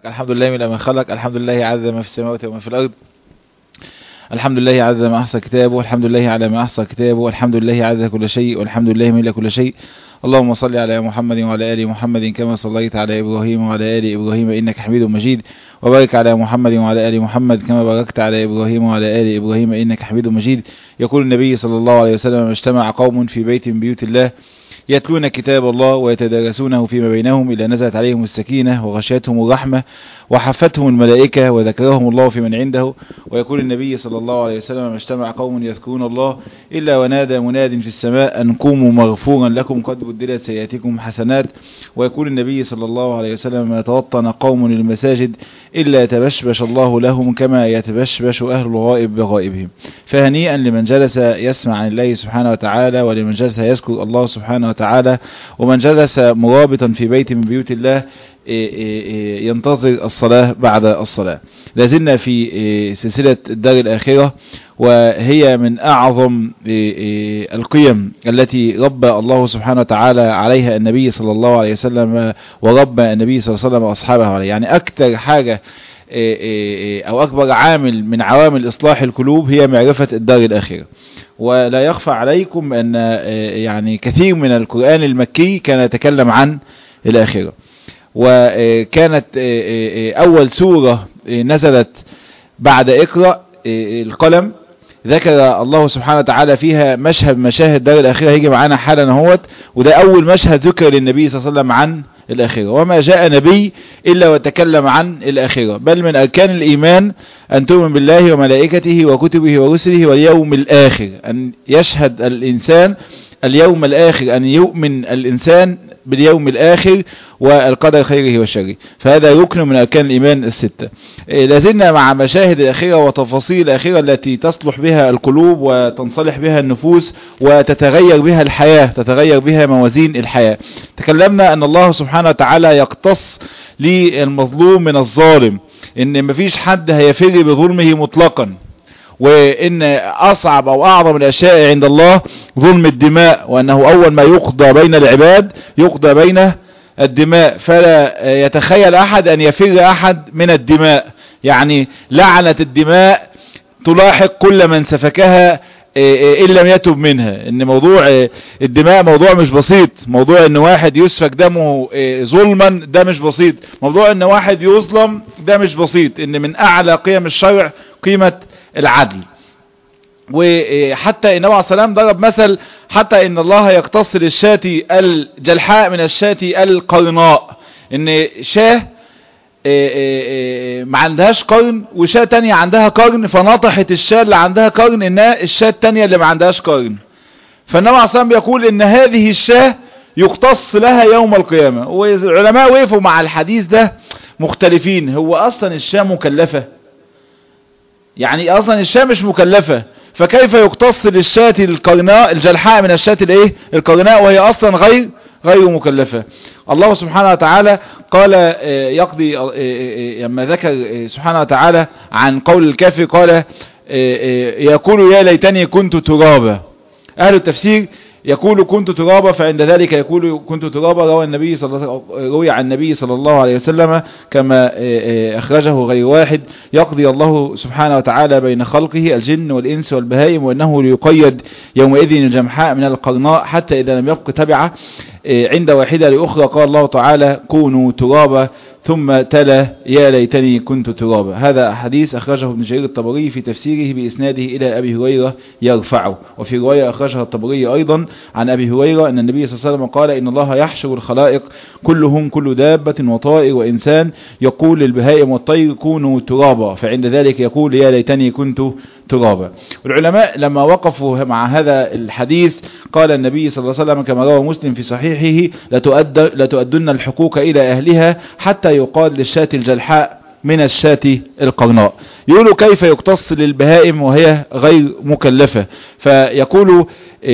الحمد لله من ما خلق، الحمد لله عدد ما في السماوات وما في الأرض، الحمد لله عدد ما أحصى كتابه، والحمد لله على ما أحصى كتابه، والحمد لله عدد كل شيء، والحمد لله ملء كل شيء. اللهم صل على محمد وعلى آل محمد كما صليت على إبراهيم وعلى آل إبراهيم إنك حميد مجيد، وبارك على محمد وعلى آل محمد كما باركت على إبراهيم وعلى آل إبراهيم إنك حميد مجيد. يقول النبي صلى الله عليه وسلم: اجتمع قوم في بيت من بيوت الله يتلون كتاب الله ويتدارسونه فيما بينهم إلا نزلت عليهم السكينة وغشيتهم الرحمة وحفتهم الملائكة وذكرهم الله في من عنده. ويقول النبي صلى الله عليه وسلم: اجتمع قوم يذكرون الله إلا ونادى مناد في السماء أن قوموا مغفورا لكم قد بدلت سيئاتكم حسنات. ويقول النبي صلى الله عليه وسلم: ما توطن قوم للمساجد إلا تبشبش الله لهم كما يتبشبش أهل الغائب بغائبهم. فهنيئا لمن جلس يسمع عن الله سبحانه وتعالى، ولمن جلس يذكر الله سبحانه وتعالى، ومن جلس مرابطا في بيت من بيوت الله ينتظر الصلاة بعد الصلاة. لازلنا في سلسلة الدار الآخرة، وهي من أعظم القيم التي ربى الله سبحانه وتعالى عليها النبي صلى الله عليه وسلم، وربى النبي صلى الله عليه وسلم وأصحابه عليه. يعني أكثر حاجة أو أكبر عامل من عوامل إصلاح القلوب هي معرفة الدار الآخرة. ولا يخفى عليكم أن يعني كثير من القرآن المكي كان يتكلم عن الآخرة، وكانت أول سورة نزلت بعد اقرأ القلم ذكر الله سبحانه وتعالى فيها مشهد مشاهد دار الآخرة هيجي معانا حالا اهوت، وده أول مشهد ذكر للنبي صلى الله عليه وسلم عن الآخرة. وما جاء نبي إلا وتكلم عن الآخرة، بل من أركان الإيمان أن تؤمن بالله وملائكته وكتبه ورسله واليوم الآخر، أن يشهد الإنسان اليوم الآخر، أن يؤمن الإنسان باليوم الآخر والقدر خيره وشره. فهذا ركن من أركان الإيمان الستة. لازلنا مع مشاهد الآخرة وتفاصيل الآخرة التي تصلح بها القلوب وتنصلح بها النفوس وتتغير بها الحياة، تتغير بها موازين الحياة. تكلمنا أن الله سبحانه وتعالى يقتص للمظلوم من الظالم، إن مفيش حد هيفر بظلمه مطلقا، وإن أصعب أو أعظم الأشياء عند الله ظلم الدماء، وأنه أول ما يقضى بين العباد يقضى بين الدماء، فلا يتخيل أحد أن يفر أحد من الدماء. يعني لعنة الدماء تلاحق كل من سفكها إن لم يتب منها. إن موضوع الدماء موضوع مش بسيط، موضوع إن واحد يسفك دمه ظلما ده مش بسيط، موضوع إن واحد يظلم ده مش بسيط. إن من أعلى قيم الشرع قيمة العدل. وحتى النبي عليه الصلاة والسلام ضرب مثل حتى ان الله يقتص للشاة الجلحاء من الشاة القرناء، ان شاه ما عندهاش قرن وشاة تانية عندها قرن، فنطحت الشاة اللي عندها قرن انها الشاة التانية اللي ما عندهاش قرن. فالنبي عليه الصلاة والسلام بيقول ان هذه الشاة يقتص لها يوم القيامة. والعلماء وقفوا مع الحديث ده مختلفين، هو اصلا الشاة مكلفة؟ يعني اصلا الشاة مش مكلفة، فكيف يقتص للشاة القرناء الجلحاء من الشاة الايه القرناء وهي اصلا غير مكلفة؟ الله سبحانه وتعالى قال يقضي لما ذكر سبحانه وتعالى عن قول الكافر قال يقول يا ليتني كنت ترابا. اهل التفسير يقول كنت ترابا، فعند ذلك يقول كنت ترابا روي عن النبي صلى الله عليه وسلم كما أخرجه غير واحد: يقضي الله سبحانه وتعالى بين خلقه الجن والإنس والبهائم، وأنه ليقيد يومئذ الجمحاء من القرناء حتى إذا لم يبق تبعة عند واحدة لأخرى قال الله تعالى كونوا ترابا، ثم تلا يا ليتني كنت ترابا. هذا حديث أخرجه ابن جرير الطبري في تفسيره بإسناده إلى أبي هريرة يرفعه. وفي رواية أخرجها الطبري أيضا عن أبي هريرة أن النبي صلى الله عليه وسلم قال إن الله يحشر الخلائق كلهم كل دابة وطائر وإنسان يقول للبهائم والطير كونوا ترابا، فعند ذلك يقول يا ليتني كنت ترابا. والعلماء لما وقفوا مع هذا الحديث قال النبي صلى الله عليه وسلم كما روى مسلم في صحيحه: لتؤدن الحقوق إلى أهلها حتى يقال للشاة الجلحاء من الشاة القرناء. يقولوا كيف يقتص للبهائم وهي غير مكلفة؟ فيقولوا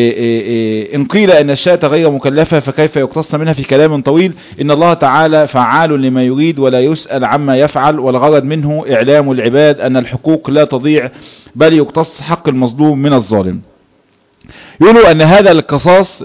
إن قيل أن الشاة غير مكلفة فكيف يقتص منها؟ في كلام طويل إن الله تعالى فعال لما يريد ولا يسأل عما يفعل، والغرض منه إعلام العباد أن الحقوق لا تضيع بل يقتص حق المظلوم من الظالم. يقولوا أن هذا القصاص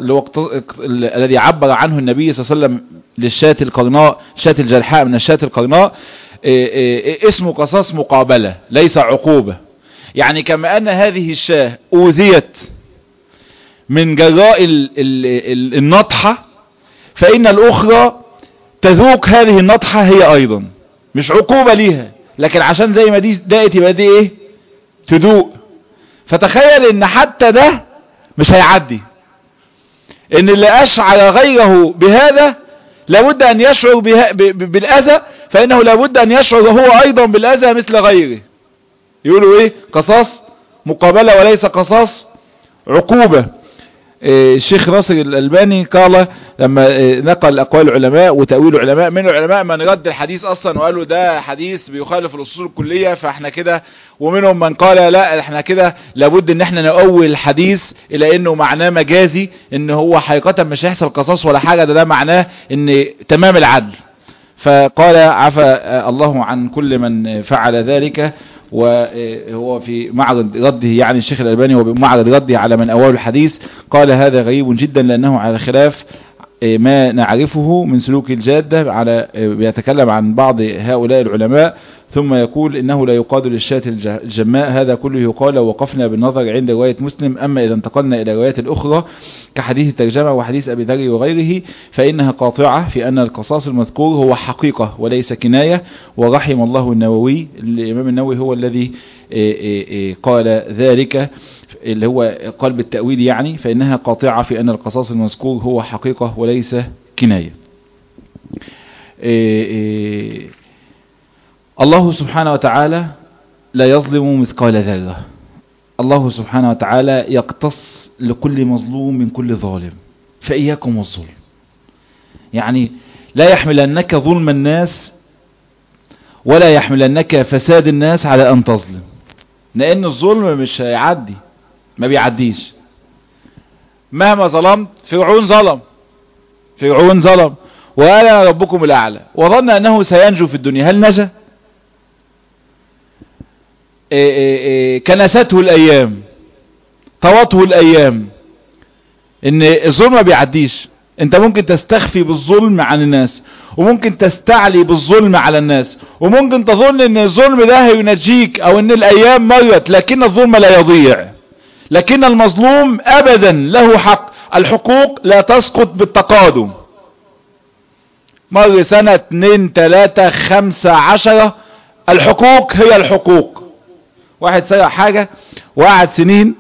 الذي عبر عنه النبي صلى الله عليه وسلم للشاة القرناء، شاة الجلحاء من الشاة القرناء، اسمه قصاص مقابلة ليس عقوبة. يعني كما أن هذه الشاة أوذيت من جراء النطحة، فإن الأخرى تذوق هذه النطحة هي أيضا، مش عقوبة ليها، لكن عشان زي ما دي دقت يبقى دي إيه؟ تذوق. فتخيل إن حتى ده مش هيعدي، إن اللي أشعر غيره بهذا لابد أن يشعر بالأذى، فإنه لابد أن يشعر هو أيضا بالأذى مثل غيره. يقولوا إيه؟ قصاص مقابلة وليس قصاص عقوبة. الشيخ ناصر الألباني قال لما نقل أقوال العلماء وتأويل العلماء، من العلماء من رد الحديث أصلا وقالوا ده حديث بيخالف الأصول الكلية فاحنا كده، ومنهم من قال لا احنا كده لابد ان احنا نأول الحديث الى انه معناه مجازي، ان هو حقيقة مش هيحصل قصاص ولا حاجة، ده معناه ان تمام العدل. فقال عفى الله عن كل من فعل ذلك، وهو في معرض رده يعني الشيخ الألباني وبمعرض رده على من أول الحديث قال هذا غريب جدا لأنه على خلاف ما نعرفه من سلوك الجادة. على بيتكلم عن بعض هؤلاء العلماء ثم يقول إنه لا يقاد للشاة الجماء. هذا كله يقال لو وقفنا بالنظر عند رواية مسلم. أما إذا انتقلنا إلى روايات الأخرى كحديث الترجمة وحديث أبي ذر وغيره فإنها قاطعة في أن القصاص المذكور هو حقيقة وليس كناية. ورحم الله النووي، الإمام النووي هو الذي قال ذلك، اللي هو قال بالتأويل يعني، فإنها قاطعة في أن القصاص المذكور هو حقيقة وليس كناية. الله سبحانه وتعالى لا يظلم مثقال ذرة. الله سبحانه وتعالى يقتص لكل مظلوم من كل ظالم، فإياكم والظلم. يعني لا يحملنك ظلم الناس ولا يحملنك فساد الناس على أن تظلم، لأن الظلم مش هيعدي، ما بيعديش. مهما ظلمت، فرعون ظلم وقال أنا ربكم الأعلى وظن أنه سينجو في الدنيا. هل نجا؟ كنسته الأيام، طوته الأيام. إن الظلم ما بيعديش. انت ممكن تستخفي بالظلم عن الناس، وممكن تستعلي بالظلم على الناس، وممكن تظن ان الظلم ده هينجيك او ان الايام مرت، لكن الظلم لا يضيع. لكن المظلوم ابدا له حق. الحقوق لا تسقط بالتقادم. مر سنة 2 3 5 10، الحقوق هي الحقوق. واحد سرق حاجة وقعد سنين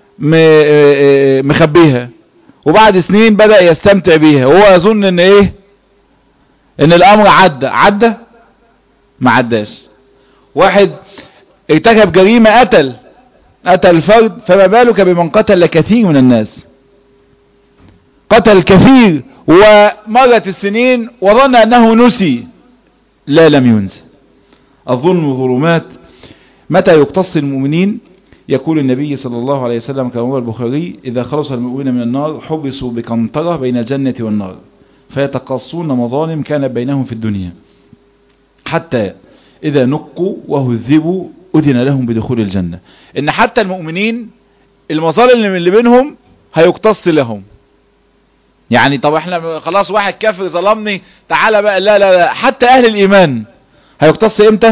مخبيها، وبعد سنين بدأ يستمتع بيها وهو يظن ان ايه، ان الامر عدى ما عداش. واحد ارتكب جريمة، قتل فرد، فما بالك بمن قتل كثير من الناس. قتل كثير ومرت السنين وظن انه نسي. لا، لم ينسى. الظلم ظلمات. متى يقتص المؤمنين؟ يقول النبي صلى الله عليه وسلم كما روى البخاري إذا خلص المؤمنون من النار حبسوا بقنطرة بين الجنة والنار فيتقصون مظالم كانت بينهم في الدنيا حتى إذا نقوا وهذبوا أذن لهم بدخول الجنة. إن حتى المؤمنين المظالم اللي بينهم هيقتص لهم. يعني طب احنا خلاص واحد كافر ظلمني تعالى بقى، لا، حتى أهل الإيمان هيقتص إمتى؟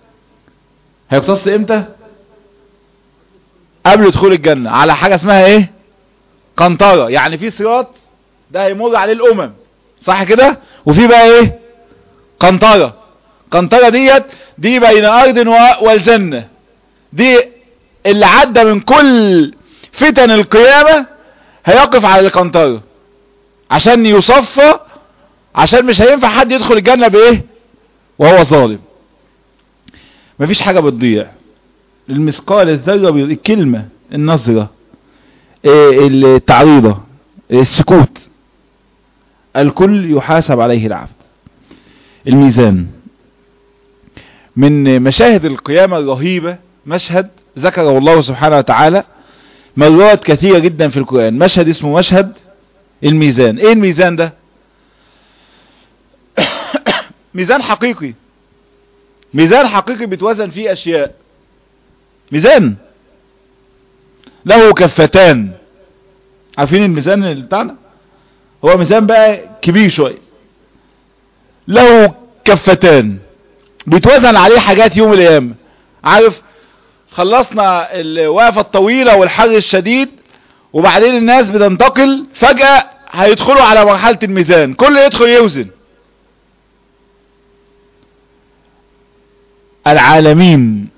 قبل دخول الجنة على حاجة اسمها ايه؟ قنطرة. يعني في صراط ده هيمر عليه الامم، صح كده؟ وفي بقى ايه؟ قنطرة دي بين ارض والجنة. دي اللي عدى من كل فتن القيامة هيقف على القنطرة عشان يصفى، عشان مش هينفع حد يدخل الجنة بايه؟ وهو ظالم. مفيش حاجة بتضيع. المثقال الذرة، الكلمة، النظرة، التعريضة، السكوت، الكل يحاسب عليه العبد. الميزان من مشاهد القيامة الرهيبة، مشهد ذكره الله سبحانه وتعالى مرات كثيرة جدا في القرآن. مشهد اسمه مشهد الميزان. ايه الميزان ده؟ ميزان حقيقي بتوزن فيه اشياء. ميزان له كفتان. عارفين الميزان اللي بتاعنا؟ هو ميزان بقى كبير شوية، له كفتان. بيتوزن عليه حاجات يوم القيامة. عارف، خلصنا الوقفة الطويلة والحر الشديد، وبعدين الناس بتنتقل فجأة هيدخلوا على مرحلة الميزان، كل يدخل يوزن. العالمين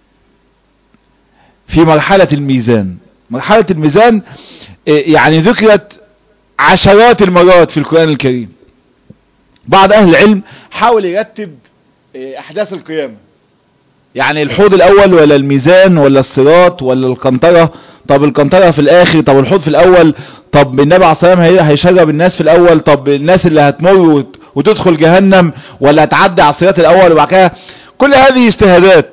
في مرحلة الميزان. مرحلة الميزان يعني ذكرت عشرات المرات في القرآن الكريم. بعض اهل العلم حاول يرتب احداث القيامة، يعني الحوض الاول ولا الميزان ولا الصراط ولا القنطرة. طب القنطرة في الاخر، طب الحوض في الاول، طب النبي عليه الصلاة والسلام هيشرب الناس في الاول، طب الناس اللي هتمر وتدخل جهنم ولا هتعدي على الصراط الاول وبعد كده. كل هذه اجتهادات،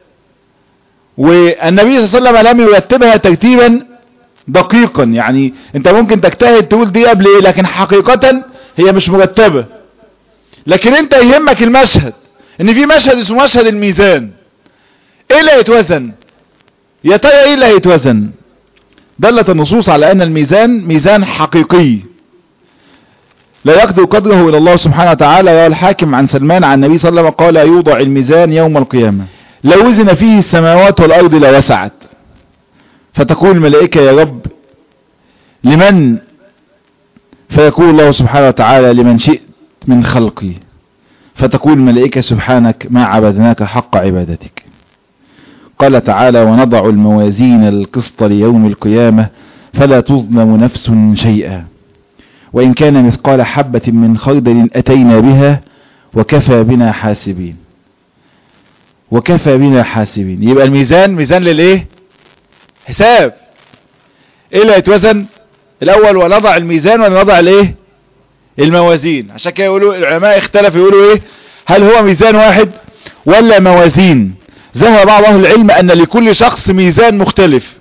والنبي صلى الله عليه وسلم لم يرتبها ترتيبا دقيقا. يعني انت ممكن تجتهد تقول دي قبل ايه، لكن حقيقة هي مش مرتبة. لكن انت يهمك المشهد، ان في مشهد اسمه مشهد الميزان. ايه اللي هيتوزن؟ يا ترى ايه اللي هيتوزن؟ دلت النصوص على ان الميزان ميزان حقيقي لا يقدر قدره الى الله سبحانه وتعالى. رواه الحاكم عن سلمان عن النبي صلى الله عليه وسلم قال: يوضع الميزان يوم القيامة لو وزن فيه السماوات والارض لوسعت. فتقول الملائكة: يا رب لمن؟ فيقول الله سبحانه وتعالى: لمن شئت من خلقي. فتقول الملائكة: سبحانك ما عبدناك حق عبادتك. قال تعالى: ونضع الموازين القسط ليوم القيامة فلا تظلم نفس شيئا وإن كان مثقال حبة من خردل أتينا بها وكفى بنا حاسبين. وكفى بنا حاسبين. يبقى الميزان ميزان للايه؟ حساب. ايه اللي هيتوزن الاول؟ ونضع الميزان ولا نضع الايه؟ الموازين. عشان كده يقولوا العلماء اختلفوا، يقولوا ايه؟ هل هو ميزان واحد ولا موازين؟ ذهب بعض اهل العلم ان لكل شخص ميزان مختلف،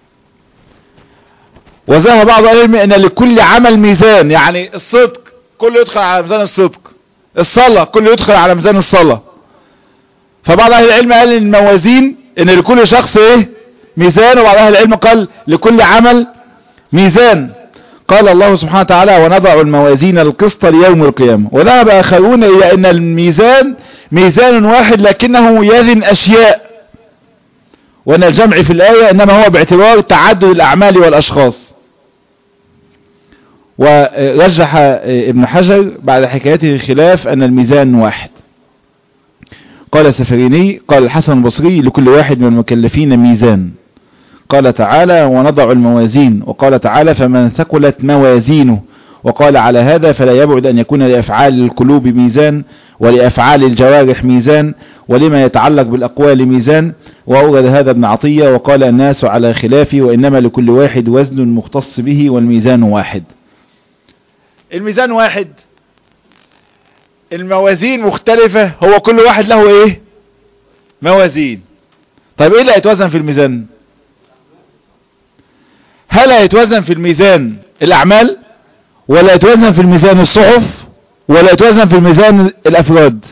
وذهب بعض اهل العلم ان لكل عمل ميزان. يعني الصدق كله يدخل على ميزان الصدق، الصلاة كله يدخل على ميزان الصلاة. فبعض اهل العلم قال الموازين ان لكل شخص ايه؟ ميزان. وبعض اهل العلم قال لكل عمل ميزان. قال الله سبحانه وتعالى: ونضع الموازين القسط ليوم القيامة. وذهب آخرون إلى أن الميزان ميزان واحد لكنه يزن أشياء، وأن الجمع في الآية إنما هو باعتبار تعدد الأعمال والأشخاص. ورجح ابن حجر بعد حكايته الخلاف أن الميزان واحد. قال السفريني: قال الحسن البصري: لكل واحد من المكلفين ميزان. قال تعالى: ونضع الموازين. وقال تعالى: فمن ثقلت موازينه. وقال على هذا: فلا يبعد أن يكون لأفعال القلوب ميزان ولأفعال الجوارح ميزان ولما يتعلق بالأقوال ميزان. وأورد هذا ابن عطية وقال: الناس على خلافه وإنما لكل واحد وزن مختص به والميزان واحد. الميزان واحد، الموازين مختلفة، هو كل واحد له ايه؟ موازين. طيب ايه اللي هيتوزن في الميزان؟ هل هيتوزن في الميزان الأعمال، ولا يتوزن في الميزان الصحف، ولا يتوزن في الميزان الأفراد؟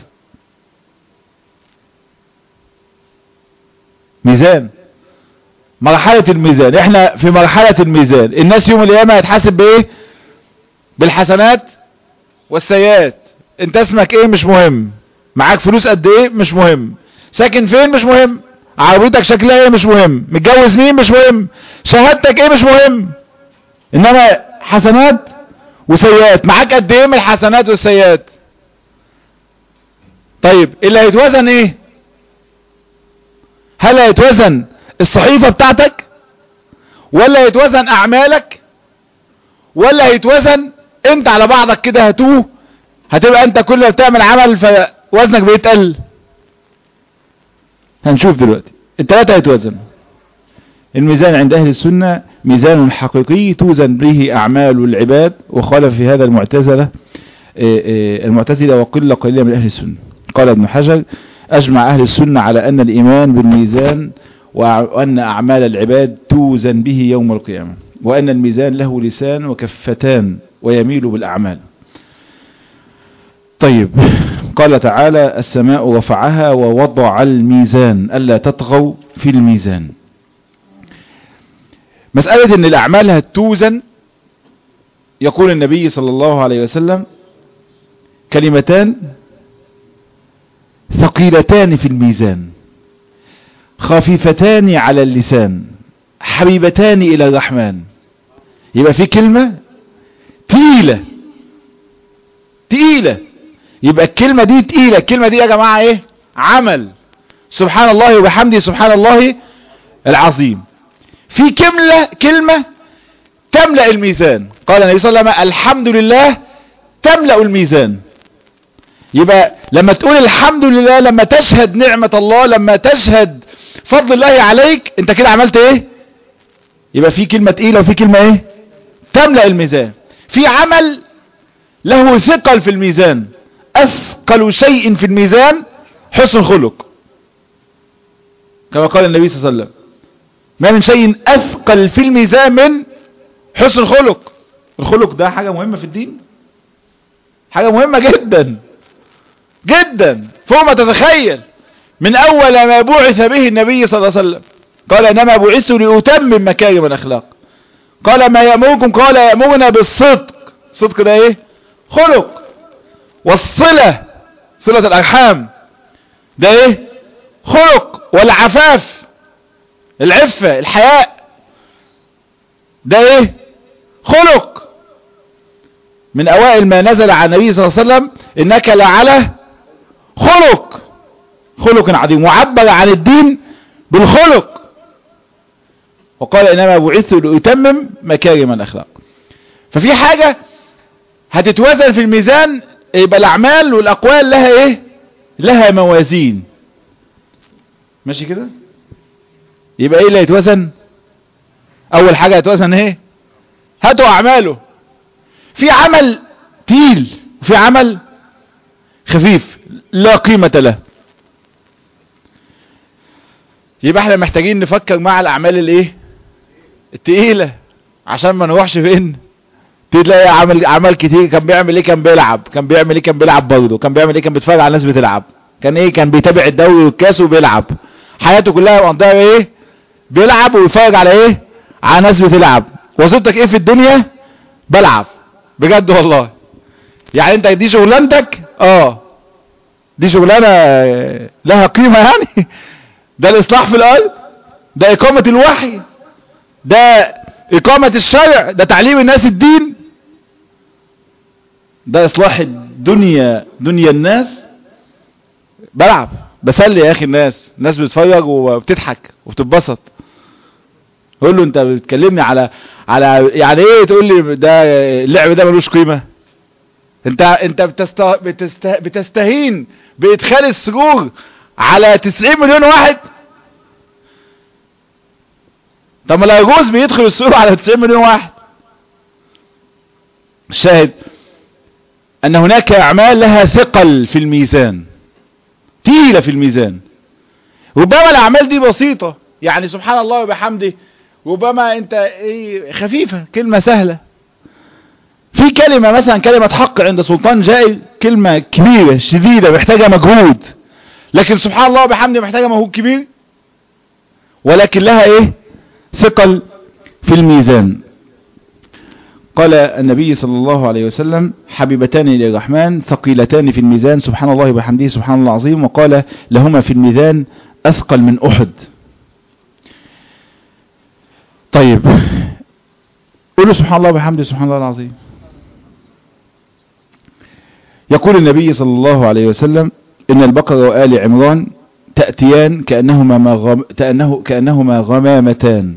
ميزان. مرحلة الميزان، احنا في مرحلة الميزان. الناس يوم القيامة هيتحاسب بايه؟ بالحسنات والسيئات. انت اسمك ايه مش مهم، معاك فلوس قد ايه مش مهم، ساكن فين مش مهم، عربيتك شكلها ايه مش مهم، متجوز مين مش مهم، شهادتك ايه مش مهم، انما حسنات وسيئات. معاك قد ايه من الحسنات والسيئات؟ طيب اللي هيتوزن ايه؟ هل هيتوزن الصحيفة بتاعتك، ولا هيتوزن اعمالك، ولا هيتوزن انت على بعضك كده هتوه، هتبقى انت كل ما بتعمل عمل فوزنك بيتقل؟ هنشوف دلوقتي. الثلاثة هيتوزن. الميزان عند اهل السنة ميزان حقيقي توزن به اعمال العباد، وخالف في هذا المعتزلة وقلة قليلة من اهل السنة. قال ابن حجر: اجمع اهل السنة على ان الايمان بالميزان وان اعمال العباد توزن به يوم القيامة، وان الميزان له لسان وكفتان ويميل بالاعمال. طيب، قال تعالى: السماء رفعها ووضع الميزان ألا تطغوا في الميزان. مسألة ان الاعمال هتوزن، يقول النبي صلى الله عليه وسلم: كلمتان ثقيلتان في الميزان خفيفتان على اللسان حبيبتان إلى الرحمن. يبقى في كلمة تقيلة تقيلة، يبقى الكلمة دي تقيلة. الكلمة دي يا جماعة ايه؟ عمل. سبحان الله وبحمده سبحان الله العظيم. في كلمة تملأ الميزان. قال النبي صلى الله عليه وسلم الحمد لله تملأ الميزان. يبقى لما تقول الحمد لله، لما تشهد نعمة الله، لما تشهد فضل الله عليك، انت كده عملت ايه؟ يبقى في كلمة تقيلة وفي كلمة ايه؟ تملأ الميزان. في عمل له ثقل في الميزان. اثقل شيء في الميزان حسن الخلق، كما قال النبي صلى الله عليه وسلم ما من شيء اثقل في الميزان من حسن الخلق. الخلق ده حاجة مهمة في الدين، حاجة مهمة جدا جدا فوق ما تتخيل. من اول ما بعث به النبي صلى الله عليه وسلم قال انما بعثت لأتمم مكارم الاخلاق. قال ما يأمركم؟ قال يأمرنا بالصدق. الصدق ده ايه؟ خلق. والصلة، صلة الارحام، ده ايه؟ خلق. والعفاف، العفة، الحياء، ده ايه؟ خلق. من اوائل ما نزل على النبي صلى الله عليه وسلم انك لعلى خلق عظيم، وعبر عن الدين بالخلق وقال انما بعثت لأتمم مكارم الاخلاق. ففي حاجة هتتوزن في الميزان، يبقى الاعمال والاقوال لها ايه؟ لها موازين. ماشي كده؟ يبقى ايه اللي هيتوزن؟ اول حاجة هيتوزن ايه؟ هاتوا اعماله. في عمل تقيل وفي عمل خفيف لا قيمة له. يبقى احنا محتاجين نفكر مع الاعمال الايه؟ التقيلة، عشان ما نروحش فين؟ تلاقي عمل كتير. كان بيعمل ايه؟ كان بيلعب. كان بيعمل ايه؟ كان بيلعب برضه. كان بيعمل ايه؟ كان بيتفرج على الناس بتلعب. كان ايه؟ كان بيتابع الدوري والكاس وبيلعب. حياته كلها مقضيها ايه؟ بيلعب ويتفرج على ايه؟ على ناس بتلعب. وظيفتك ايه في الدنيا؟ بلعب. بجد والله. يعني انت دي شغلانتك؟ دي شغلانة لها قيمة يعني. ده الاصلاح في الارض، ده اقامة الوحي، ده اقامة الشرع، ده تعليم الناس الدين، ده اصلاح الدنيا، دنيا الناس. بلعب بسلي يا اخي الناس بتتفرج وبتضحك وبتتبسط. قول له انت بتكلمني على يعني ايه؟ تقول لي ده اللعب ده ملوش قيمة؟ انت بتستهين بادخال السرور على 90 مليون واحد. طب ما لا يجوز بيدخل السرور على 90 مليون واحد. الشاهد ان هناك اعمال لها ثقل في الميزان، تقيلة في الميزان. ربما الاعمال دي بسيطة، يعني سبحان الله وبحمده، ربما انت ايه خفيفة، كلمة سهلة. في كلمة مثلا كلمة حق عند سلطان جائر، كلمة كبيرة شديدة محتاجة مجهود، لكن سبحان الله وبحمده محتاجة مجهود كبير، ولكن لها ايه؟ ثقل في الميزان. قال النبي صلى الله عليه وسلم حبيبتان للرحمن ثقيلتان في الميزان سبحان الله وبحمده سبحان الله العظيم. وقال لهما في الميزان أثقل من أحد. طيب قولوا سبحان الله وبحمده سبحان الله العظيم. يقول النبي صلى الله عليه وسلم إن البقرة وآل عمران تأتيان كأنهما غمامتان.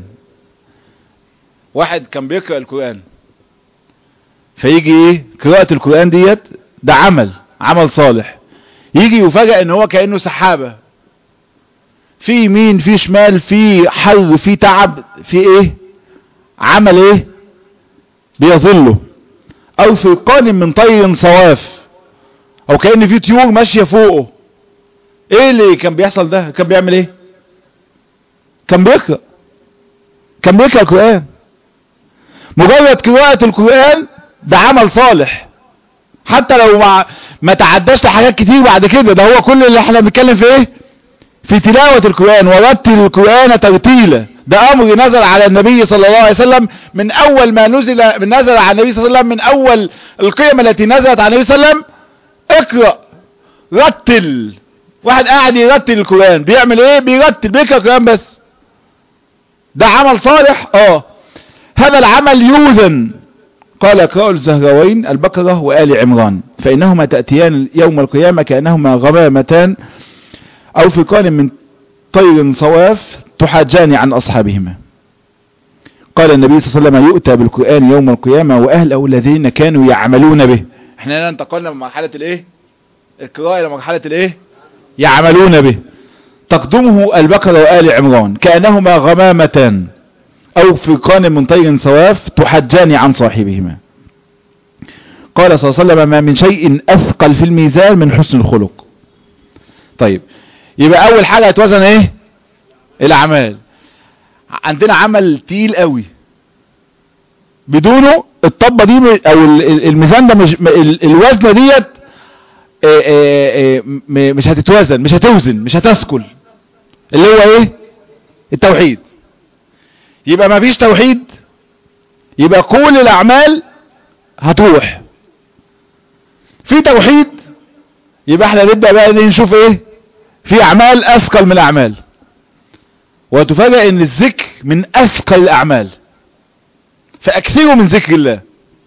واحد كان بيقرأ القرآن، فيجي ايه؟ قراءة القرآن ديت ده عمل صالح. يجي يفاجأ ان هو كأنه سحابة، في يمين في شمال، في حر في تعب، في ايه؟ عمل ايه؟ بيظله. او في قان من طير صواف، او كأن في طيور ماشية فوقه. ايه اللي كان بيحصل ده؟ كان بيعمل ايه؟ كان بيقرأ القرآن. مجرد قراءة القرآن ده عمل صالح، حتى لو ما تعداش لحاجات كتير بعد كده. ده هو كل اللي احنا بنتكلم في ايه؟ في تلاوة القرآن. ورتل القرآن ترتيلا، ده امر نزل على النبي صلى الله عليه وسلم من اول ما نزل على النبي صلى الله عليه وسلم. من اول القيم التي نزلت على النبي صلى الله عليه وسلم اقرأ رتل واحد قاعد يرتل القرآن بيعمل ايه؟ بيرتل بيقرأ القرآن بس. ده عمل صالح؟ هذا العمل يوزن. قال اقرأوا الزهراوين البقرة وآل عمران فإنهما تأتيان يوم القيامة كأنهما غمامتان أو فرقان من طير صواف تحاجان عن أصحابهما. قال النبي صلى الله عليه وسلم يؤتى بالقرآن يوم القيامة وأهله الذين كانوا يعملون به. احنا هنا انتقلنا من مرحلة الايه؟ القراءة إلى مرحلة الايه؟ يعملون به. تقدمه البقرة وآل عمران كأنهما غمامتان أو فرقان من طير صواف تحجان عن صاحبهما. قال صلى الله عليه وسلم ما من شيء أثقل في الميزان من حسن الخلق. طيب يبقى أول حاجة هتوزن ايه؟ الأعمال. عندنا عمل تقيل قوي بدونه الطبة دي او الميزان ده مش الوزنة ديت مش هتتوزن، مش هتوزن، مش هتثقل، اللي هو ايه؟ التوحيد. يبقى ما فيش توحيد يبقى كل الاعمال هتروح. في توحيد يبقى احنا نبدأ بقى نشوف ايه؟ في اعمال اثقل من الاعمال. وتفاجأ ان الذكر من اثقل الاعمال، فاكثروا من ذكر الله.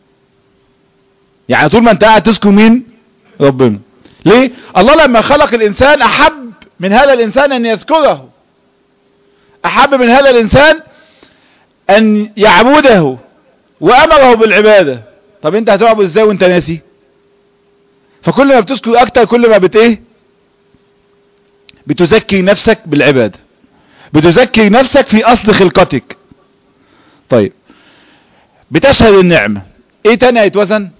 يعني طول ما انت قاعد تذكر مين؟ ربنا. ليه؟ الله لما خلق الانسان احب من هذا الانسان ان يذكره، احب من هذا الانسان ان يعبده وامره بالعبادة. طب انت هتعبد ازاي وانت ناسي؟ فكل ما بتذكر اكتر كل ما بتذكر نفسك بالعبادة، بتذكر نفسك في اصل خلقتك. طيب بتشهد النعمة. ايه تاني هيتوزن؟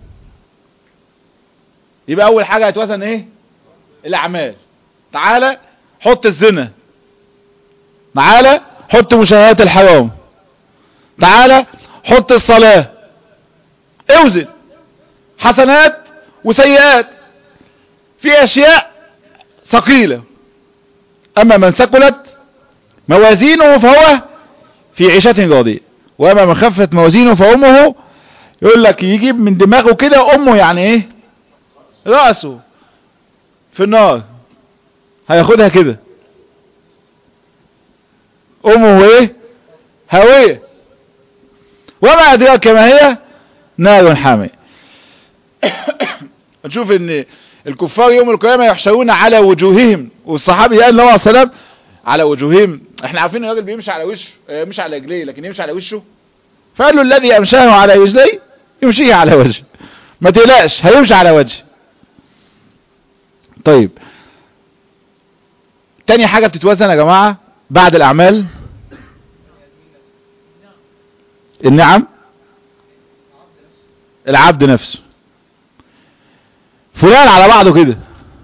يبقى اول حاجة هيتوزن ايه؟ الاعمال. تعالى حط الزنا، تعالى حط مشاهدات الحرام، تعالى حط الصلاة، اوزن حسنات وسيئات. في اشياء ثقيلة، اما من ثقلت موازينه فهو في عيشة راضية، واما من خفت موازينه فامه، يقول لك يجيب من دماغه كده امه يعني ايه؟ رأسه في النار، هياخدها كده. امه ايه؟ هاوية. وما ادراك ما هي؟ نار حامية. نشوف ان الكفار يوم القيامة يحشرون على وجوههم، والصحابي قال له عليه السلام على وجوههم. احنا عارفين الراجل بيمشي على وشه، مش على رجليه، لكن يمشي على وشه. فقال له الذي امشاه على رجليه يمشيه على وجهه، ما تقلقش هيمشي على وجهه. طيب تاني حاجة بتتوزن يا جماعة بعد الاعمال النعم، العبد نفسه. فلان على بعضه كده.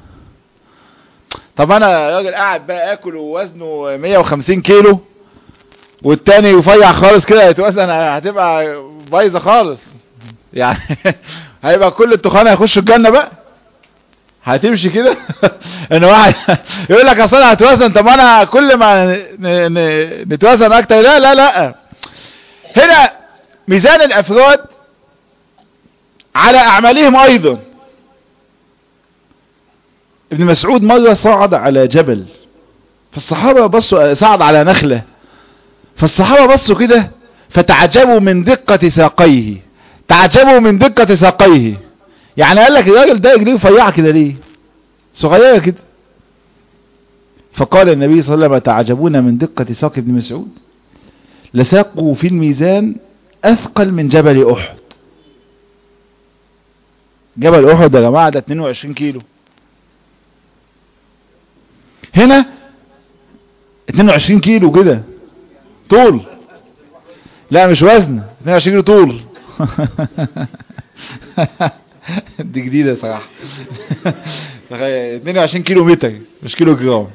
طب انا راجل قاعد بقى اكل ووزنه 150 كيلو والتاني يفيع خالص كده، يتوزن هتبقى بايظه خالص يعني. هيبقى كل التخانه هيخشوا الجنه بقى، هتمشي كده. ان واحد يقول لك اصل انا هتوزن، طب انا كل ما نتوزن اكتر. لا لا لا، هنا ميزان الافراد على اعمالهم ايضا. ابن مسعود مرة صعد على جبل، فالصحابة بصوا، صعد على نخلة، فالصحابة بصوا كده فتعجبوا من دقة ساقيه، تعجبوا من دقة ساقيه. يعني قال لك الراجل ده رجليه رفيعة كده ليه؟ صغيرة كده. فقال النبي صلى الله عليه وسلم تعجبون من دقة ساق ابن مسعود؟ لساقه في الميزان أثقل من جبل أحد. جبل أحد يا جماعة ده 22 كيلو، هنا 22 كيلو كده طول. لا مش وزن، 22 كيلو طول. دي جديدة صراحة. 22 كيلو متر مش كيلو جرام.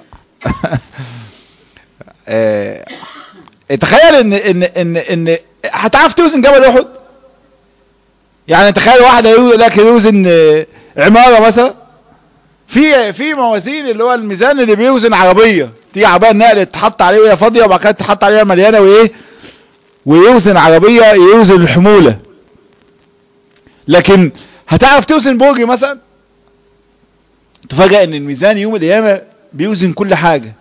تخيل ان هتعرف توزن جبل احد؟ يعني تخيل واحد لكن يوزن عمارة مثلا. في موازين اللي هو الميزان اللي بيوزن عربية، تيجي عربية نقل تحط عليه وهي فاضية وبعد كده تحط عليها مليانة وايه، ويوزن عربية، يوزن الحمولة. لكن هتعرف توزن برج مثلا؟ تفاجأ ان الميزان يوم القيامة بيوزن كل حاجة،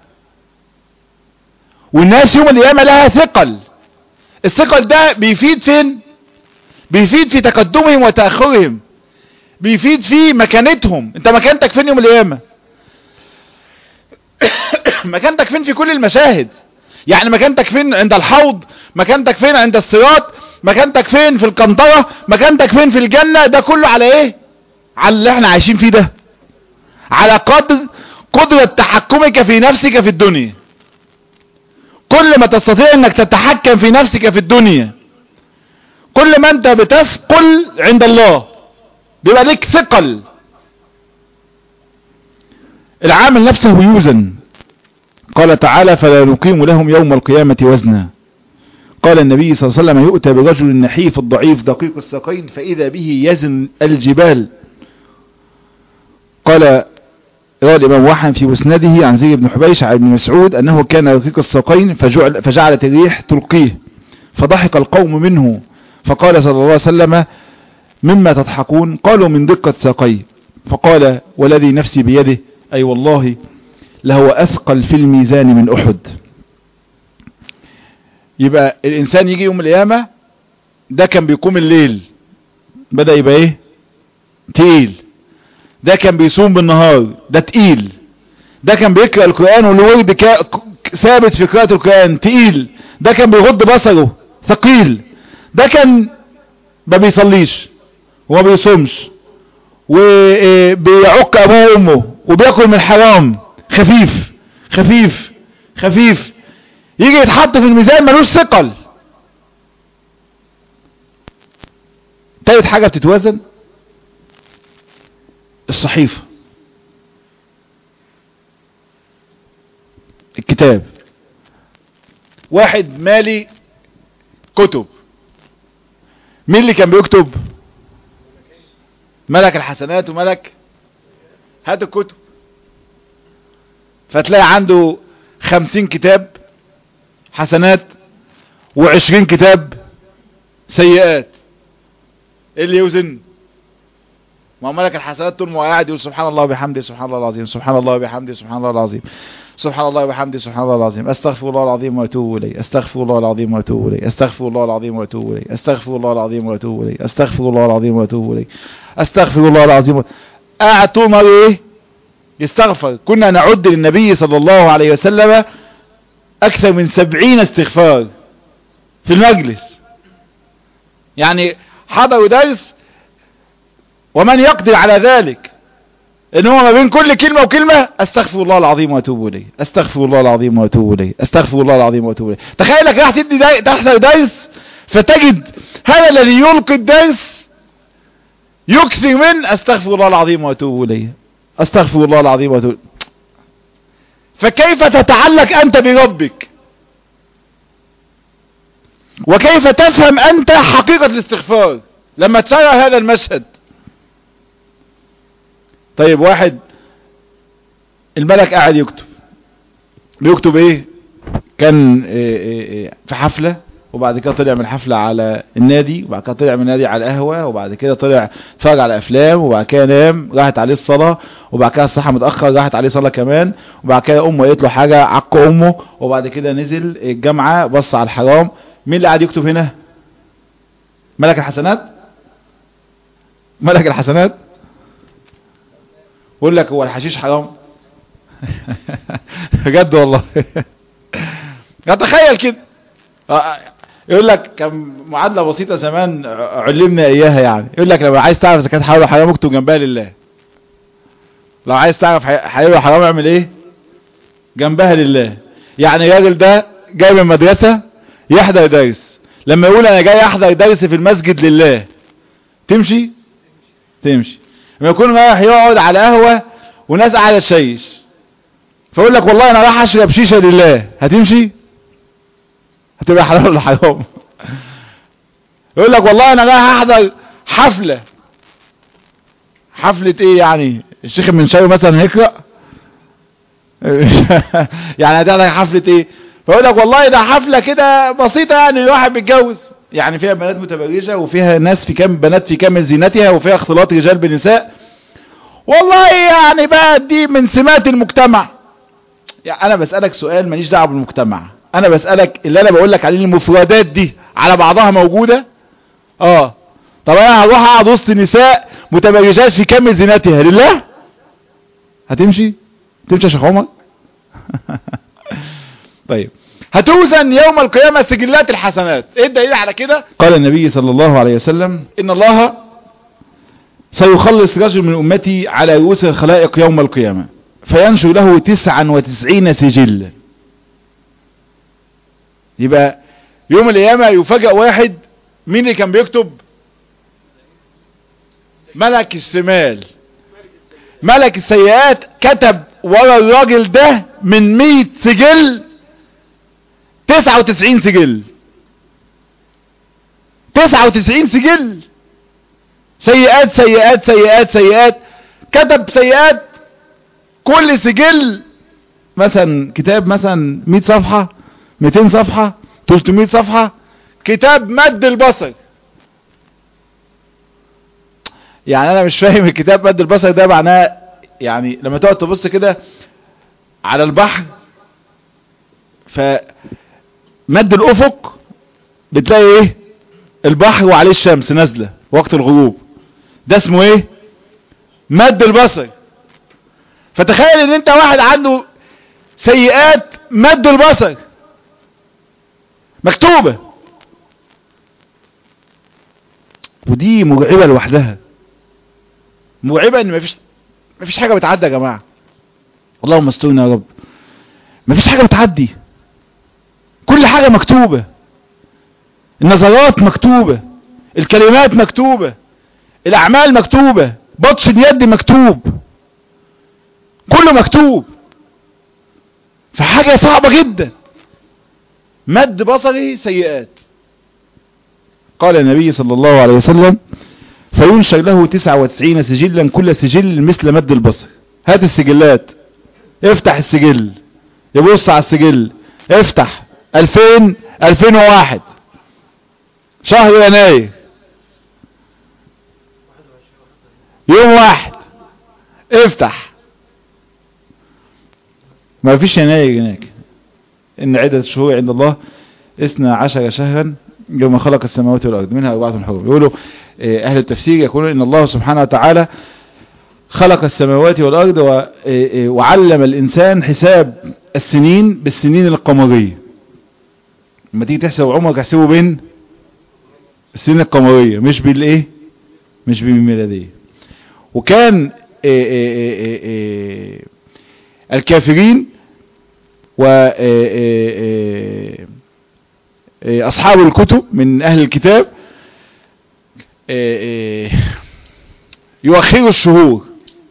والناس يوم القيامة لها ثقل. الثقل ده بيفيد فين؟ بيفيد في تقدمهم وتأخرهم، بيفيد في مكانتهم. انت مكانتك فين يوم القيامة؟ مكانتك فين في كل المشاهد؟ يعني مكانتك فين عند الحوض، مكانتك فين عند الصراط، مكانتك فين في القنطرة، مكانتك فين في الجنة. ده كله على ايه؟ على اللي احنا عايشين فيه ده، على قدرة تحكمك في نفسك في الدنيا. كل ما تستطيع انك تتحكم في نفسك في الدنيا، كل ما انت بتثقل عند الله، بيبقى لك ثقل. العامل نفسه يوزن. قال تعالى فلا نقيم لهم يوم القيامة وزنا. قال النبي صلى الله عليه وسلم يؤتى برجل النحيف الضعيف دقيق الساقين فإذا به يزن الجبال. قال روى الإمام أحمد في مسنده عن زيد بن حبيش عن ابن مسعود أنه كان رقيق الساقين فجعلت الريح تلقيه فضحك القوم منه، فقال صلى الله عليه وسلم مما تضحكون؟ قالوا من دقة ساقيه. فقال والذي نفسي بيده أي والله لهو أثقل في الميزان من أحد. يبقى الإنسان يجي يوم القيامة، ده كان بيقوم الليل بدأ يبقى إيه؟ تقيل. ده كان بيصوم بالنهار، ده تقيل. ده كان بيقرأ القرآن والورد ثابت في قراءة القرآن، تقيل. ده كان بيغض بصره، ثقيل. ده كان ما بيصليش وما بيصومش وبيعق أبوه وأمه وبيأكل من حرام، خفيف خفيف خفيف. يجي يتحط في الميزان ملوش ثقل. تالت حاجة بتتوزن الصحيفة، الكتاب. واحد مالي كتب، مين اللي كان بيكتب؟ ملك الحسنات وملك هات الكتب. فتلاقي عنده 50 كتاب حسنات و20 كتاب سيئات. ايه اللي يوزن؟ ما ملك الحسنات طول ما قاعد يقول سبحان الله وبحمده سبحان الله العظيم، سبحان الله وبحمده سبحان الله العظيم، سبحان الله وبحمده سبحان الله العظيم، استغفر الله العظيم واتوب اليه، استغفر الله العظيم واتوب اليه، استغفر الله العظيم واتوب اليه، استغفر الله العظيم واتوب اليه، استغفر الله العظيم واتوب اليه، استغفر الله العظيم. قاعد طول ما ايه؟ يستغفر. كنا نعد للنبي صلى الله عليه وسلم اكثر من 70 استغفار في المجلس. يعني حضروا درس ومن يقدر على ذلك ان هو ما بين كل كلمة وكلمة استغفر الله العظيم واتوب اليه، استغفر الله العظيم واتوب اليه، استغفر الله العظيم واتوب اليه. تخيلك راح تحضر درس فتجد هذا الذي يلقي الدرس يكثر من استغفر الله العظيم واتوب اليه، استغفر الله العظيم واتوب. فكيف تتعلق انت بربك؟ وكيف تفهم انت حقيقة الاستغفار لما ترى هذا المشهد؟ طيب واحد الملك قاعد يكتب، بيكتب ايه؟ كان في حفلة، وبعد كده طلع من الحفلة على النادي، وبعد كده طلع من النادي على القهوة، وبعد كده طلع اتفرج على افلام، وبعد كده نام راحت عليه الصلاة، وبعد كده الصحة متأخر راحت عليه صلاة كمان، وبعد كده امه قالت له حاجة عق امه، وبعد كده نزل الجامعة بص على الحرام. مين اللي قاعد يكتب هنا؟ ملك الحسنات؟ ملك الحسنات يقول لك هو الحشيش حرام؟ بجد والله. تخيل كده، يقول لك كان معادلة بسيطة زمان علمنا اياها، يعني يقول لك لو عايز تعرف اذا كانت حلال ولا حرام اكتب جنبها لله. لو عايز تعرف حلال ولا حرام اعمل ايه؟ جنبها لله. يعني الراجل ده جاي من مدرسة يحضر درس، لما يقول انا جاي احضر درس في المسجد لله تمشي؟ تمشي. لما يكون رايح يقعد على قهوة وناس قاعدة تشيش فيقول لك والله انا رايح اشرب شيشة لله، هتمشي؟ هتبقى حلال ولا حرام؟ يقول لك والله انا رايح احضر حفلة. حفلة ايه يعني؟ الشيخ المنشاوي مثلا هيقرأ؟ يعني هتحضر حفلة ايه؟ فيقول لك والله ده حفلة كده بسيطة، يعني الواحد بيتجوز، يعني فيها بنات متبرجة وفيها ناس في بنات في كامل زينتها وفيها اختلاط رجال بنساء، والله يعني بقى دي من سمات المجتمع. يعني انا بسألك سؤال ماليش دعوه بالمجتمع، انا بسألك اللي انا بقول لك عليه المفردات دي على بعضها موجودة. طب انا هروح اقعد وسط نساء متبرجات في كم زينتها لله؟ هتمشي يا شيخ عمر؟ طيب، هتوزن يوم القيامة سجلات الحسنات. ايه الدليل على كده؟ قال النبي صلى الله عليه وسلم: ان الله سيخلص رجل من امتي على رؤوس الخلائق يوم القيامة فينشر له 99 سجل. يبقى يوم القيامة يفاجأ واحد، مين اللي كان بيكتب؟ ملك الشمال، ملك السيئات كتب ورا الراجل ده من 100 سجل 99 سجل. 99 سجل سيئات سيئات سيئات سيئات. كتب سيئات، كل سجل مثلا كتاب مثلا 100 صفحة 200 صفحة 300 صفحة، كتاب مد البصر. يعني انا مش فاهم الكتاب مد البصر ده معناه. يعني لما تقعد تبص كده على البحر فمد الافق بتلاقي ايه؟ البحر وعليه الشمس نازله وقت الغروب. ده اسمه ايه؟ مد البصر. فتخيل ان انت واحد عنده سيئات مد البصر مكتوبة، ودي مرعبة لوحدها. مرعبة ان مفيش حاجة بتعدي يا جماعة. اللهم استرنا يا رب. مفيش حاجة بتعدي، كل حاجة مكتوبة. النظرات مكتوبة، الكلمات مكتوبة، الاعمال مكتوبة، بطش اليد مكتوب، كله مكتوب. فحاجة صعبة جدا. مد بصري سيئات. قال النبي صلى الله عليه وسلم: فينشر له 99 سجلا كل سجل مثل مد البصر. هات السجلات، افتح السجل، يبص على السجل، افتح 2001 شهر يناير يوم 1 افتح. ما فيش يناير هناك. ان عدة الشهور عند الله 12 شهرا يوم خلق السماوات والارض منها 4 حرم. يقولوا اهل التفسير يقولون ان الله سبحانه وتعالى خلق السماوات والارض وعلم الانسان حساب السنين بالسنين القمرية. لما تيجي تحسب عمرك احسبه بين السنين القمرية مش بالايه، مش بالميلادية. وكان الكافرين وأصحاب الكتب من أهل الكتاب يؤخروا الشهور،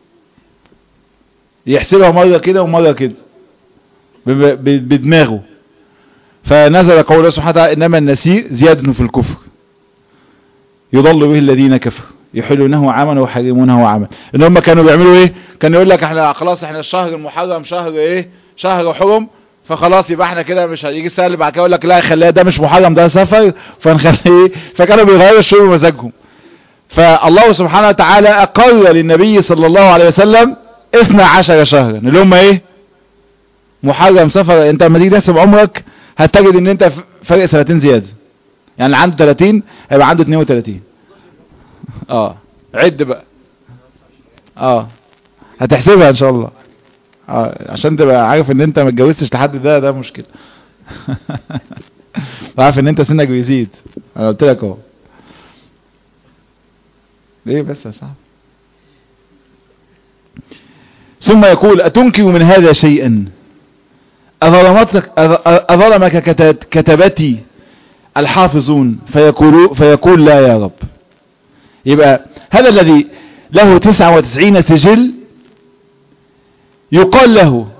يحسبها مرة كده ومرة كده بدماغه. فنزل قول الله سبحانه وتعالى: إنما النسيء زيادة في الكفر يضل به الذين كفروا يحلونه عاما ويحرمونه عاما. ان هم كانوا بيعملوا ايه؟ كانوا يقول لك احنا خلاص احنا الشهر المحرم شهر ايه؟ شهر حرم، فخلاص يبقى احنا كده مش هيجي السنه اللي بعد كده يقول لك لا خليها ده مش محرم ده سفر فنخليه. فكانوا بيغيروا الشهور بمزاجهم. فالله سبحانه وتعالى اقر للنبي صلى الله عليه وسلم 12 شهرا اللي هم ايه؟ محرم سفر. انت لما تيجي تحسب عمرك هتجد ان انت فرق سنتين زياده. يعني اللي عنده 30 هيبقى عنده 32. عد بقى. هتحسبها ان شاء الله. عشان تبقى عارف ان انت ما اتجوزتش لحد ده مشكلة. عارف ان انت سنك بيزيد. انا قلت لك اهو. ليه بس يا صاحبي؟ ثم يقول: اتنكر من هذا شيئا؟ اظلمك كتبتي الحافظون؟ فيقول لا يا رب. يبقى هذا الذي له 99 سجل يقال له: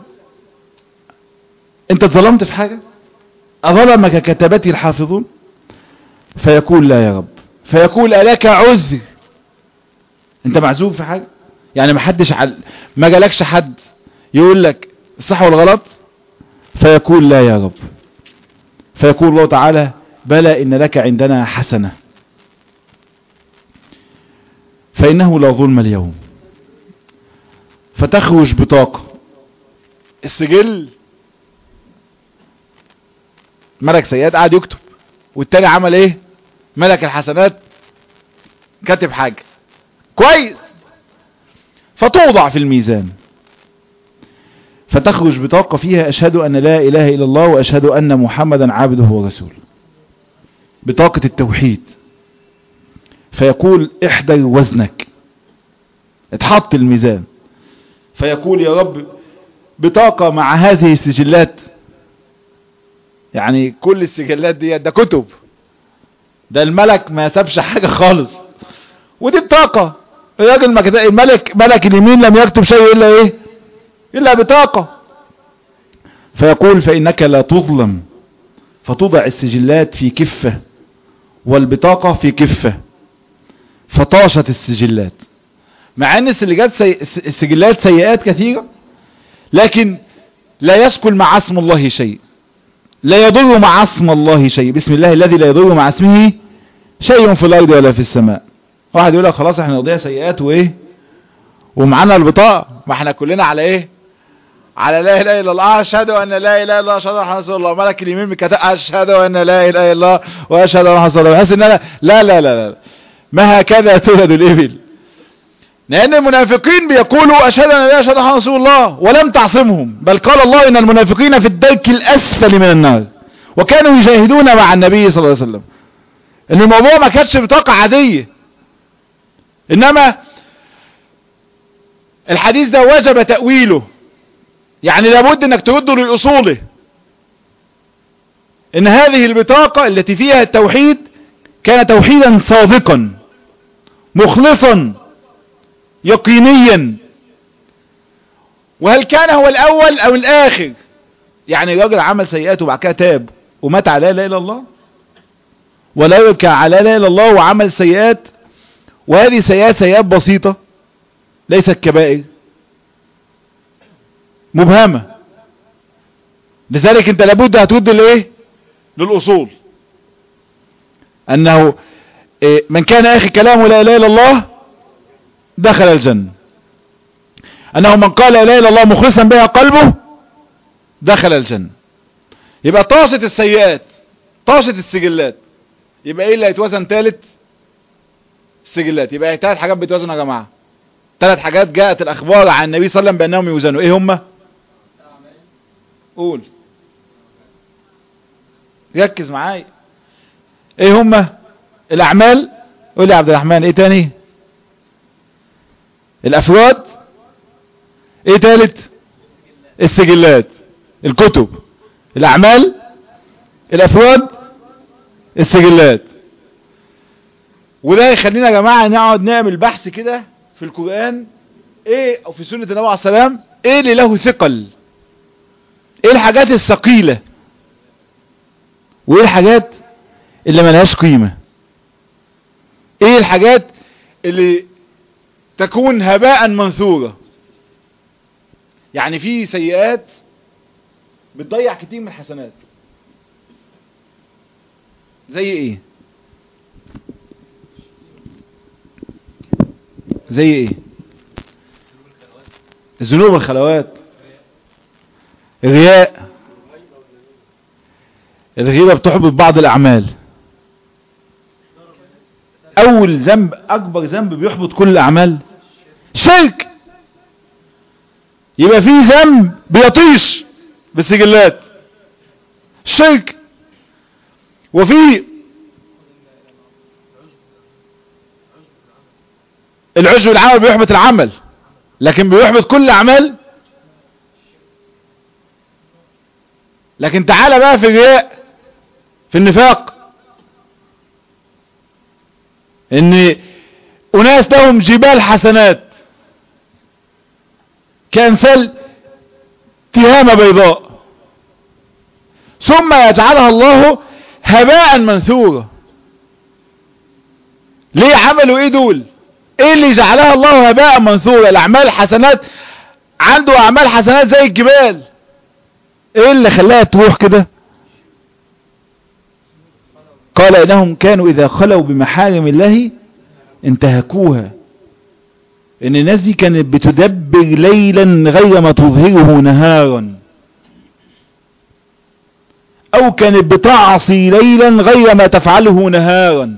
انت ظلمت في حاجة؟ اظلمك كتبتي الحافظون؟ فيقول لا يا رب. فيقول: ألك عذر؟ انت معذور في حاجة؟ يعني ما جالكش حد يقول لك الصح والغلط؟ فيقول لا يا رب. فيقول الله تعالى: بلى إن لك عندنا حسنة فإنه لا ظلم اليوم. فتخرج بطاقة. السجل ملك سيئات قاعد يكتب، والتاني عمل ايه؟ ملك الحسنات كاتب حاجة كويس، فتوضع في الميزان. فتخرج بطاقة فيها أشهد أن لا إله إلا الله وأشهد أن محمدا عبده ورسوله، بطاقة التوحيد. فيقول احضر وزنك، اتحط الميزان، فيقول يا رب بطاقة مع هذه السجلات، يعني كل السجلات دي ده كتب، ده الملك ما سابش حاجة خالص، ودي بطاقة. الراجل ملك اليمين لم يكتب شيء إلا إيه؟ إلا بطاقة. فيقول فإنك لا تظلم، فتوضع السجلات في كفة والبطاقة في كفة، فطاشت السجلات. مع أن السجلات سيئات كثيرة، لكن لا يسكن مع اسم الله شيء، لا يضر مع اسم الله شيء. بسم الله الذي لا يضر مع اسمه شيء في الأرض ولا في السماء. واحد يقول لك خلاص احنا نقضيها سيئات وايه ومعانا البطاقة، ما احنا كلنا على ايه؟ على لا اله الا الله، اشهد ان لا اله الا الله، اشهد ان رسول الله. ملك اليمين بكتاب اشهد ان لا اله الا الله واشهد ان رسول الله. بحيث ان انا لا لا لا لا، ما هكذا تولد الابل. لان المنافقين بيقولوا اشهد ان لا اله الا الله رسول الله ولم تعصمهم، بل قال الله ان المنافقين في الدرك الاسفل من النار، وكانوا يجاهدون مع النبي صلى الله عليه وسلم. ان الموضوع ما كانتش بطاقة عادية، انما الحديث ده وجب تأويله، يعني لابد انك ترده لأصوله. ان هذه البطاقة التي فيها التوحيد كان توحيدا صادقا مخلصا يقينيا. وهل كان هو الاول او الاخر؟ يعني الراجل عمل سيئات وبعد كده تاب ومات على لا اله الا الله، ولا يركع على لا اله الا الله وعمل سيئات، وهذه سيئات بسيطة ليست كبائر مبهمة. لذلك انت لابد هترد لايه؟ للاصول. انه من كان اخر كلامه لا اله الا الله دخل الجنة، انه من قال لا اله الا الله مخلصا بها قلبه دخل الجنة. يبقى طاشت السيئات، طاشت السجلات. يبقى ايه اللي هيتوزن ثالث؟ السجلات. يبقى 3 حاجات بيتوزنوا يا جماعة، 3 حاجات جاءت الاخبار عن النبي صلى الله عليه وسلم بانهم يوزنوا. ايه هم؟ قول، ركز معايا. ايه هم؟ الاعمال. قول لي يا عبد الرحمن. ايه تاني؟ الافراد. ايه تالت؟ السجلات. الكتب، الاعمال، الافراد، السجلات. وده يخلينا يا جماعة نقعد نعمل بحث كده في القرآن ايه، او في سنة النبي عليه السلام، ايه اللي له ثقل، ايه الحاجات الثقيلة، وايه الحاجات اللي ملهاش قيمة، ايه الحاجات اللي تكون هباء منثورة. يعني في سيئات بتضيع كتير من الحسنات. زي ايه؟ زي ايه؟ الذنوب والخلوات، الرياء، الغيبة بتحبط بعض الاعمال. اول ذنب، اكبر ذنب بيحبط كل الاعمال، شرك. يبقى في ذنب بيطيش بالسجلات، شرك. وفي العجب العمل بيحبط العمل، لكن بيحبط كل الاعمال. لكن تعالى بقى في الرياء، في النفاق، ان اناس لهم جبال حسنات كأمثال تهامة بيضاء، ثم يجعلها الله هباء منثورا. ليه عملوا ايه دول؟ ايه اللي جعلها الله هباء منثورا؟ الاعمال الحسنات، عنده اعمال حسنات زي الجبال، ايه اللي خلاها تروح كده؟ قال انهم كانوا اذا خلوا بمحارم الله انتهكوها ان الناس دي كانت بتدبر ليلا غير ما تظهره نهارا، او كانت بتعصي ليلا غير ما تفعله نهارا،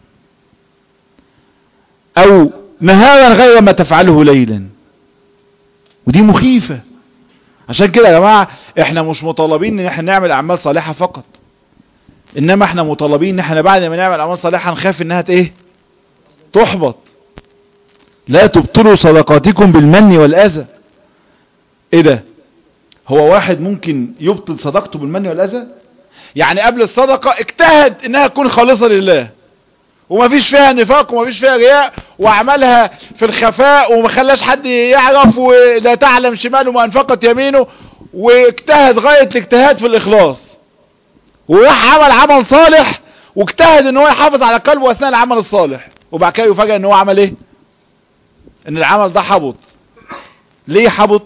او نهارا غير ما تفعله ليلا. ودي مخيفة. عشان كده يا جماعة احنا مش مطالبين ان احنا نعمل اعمال صالحة فقط، انما احنا مطالبين ان احنا بعد ما نعمل اعمال صالحة نخاف انها تحبط. لا تبطلوا صدقاتكم بالمن والاذى. ايه ده؟ هو واحد ممكن يبطل صدقته بالمن والاذى؟ يعني قبل الصدقة اجتهد انها تكون خالصة لله وما فيش فيها نفاق وما فيش فيها رياء، وعملها في الخفاء وما خلاش حد يعرف، ولا تعلم شماله ما انفقت يمينه، واجتهد غاية الاجتهاد في الاخلاص، وراح عمل عمل صالح واجتهد ان هو يحافظ على قلبه اثناء العمل الصالح، وبعد كده يفاجئ ان هو عمل ايه؟ ان العمل ده حبط. ليه حبط؟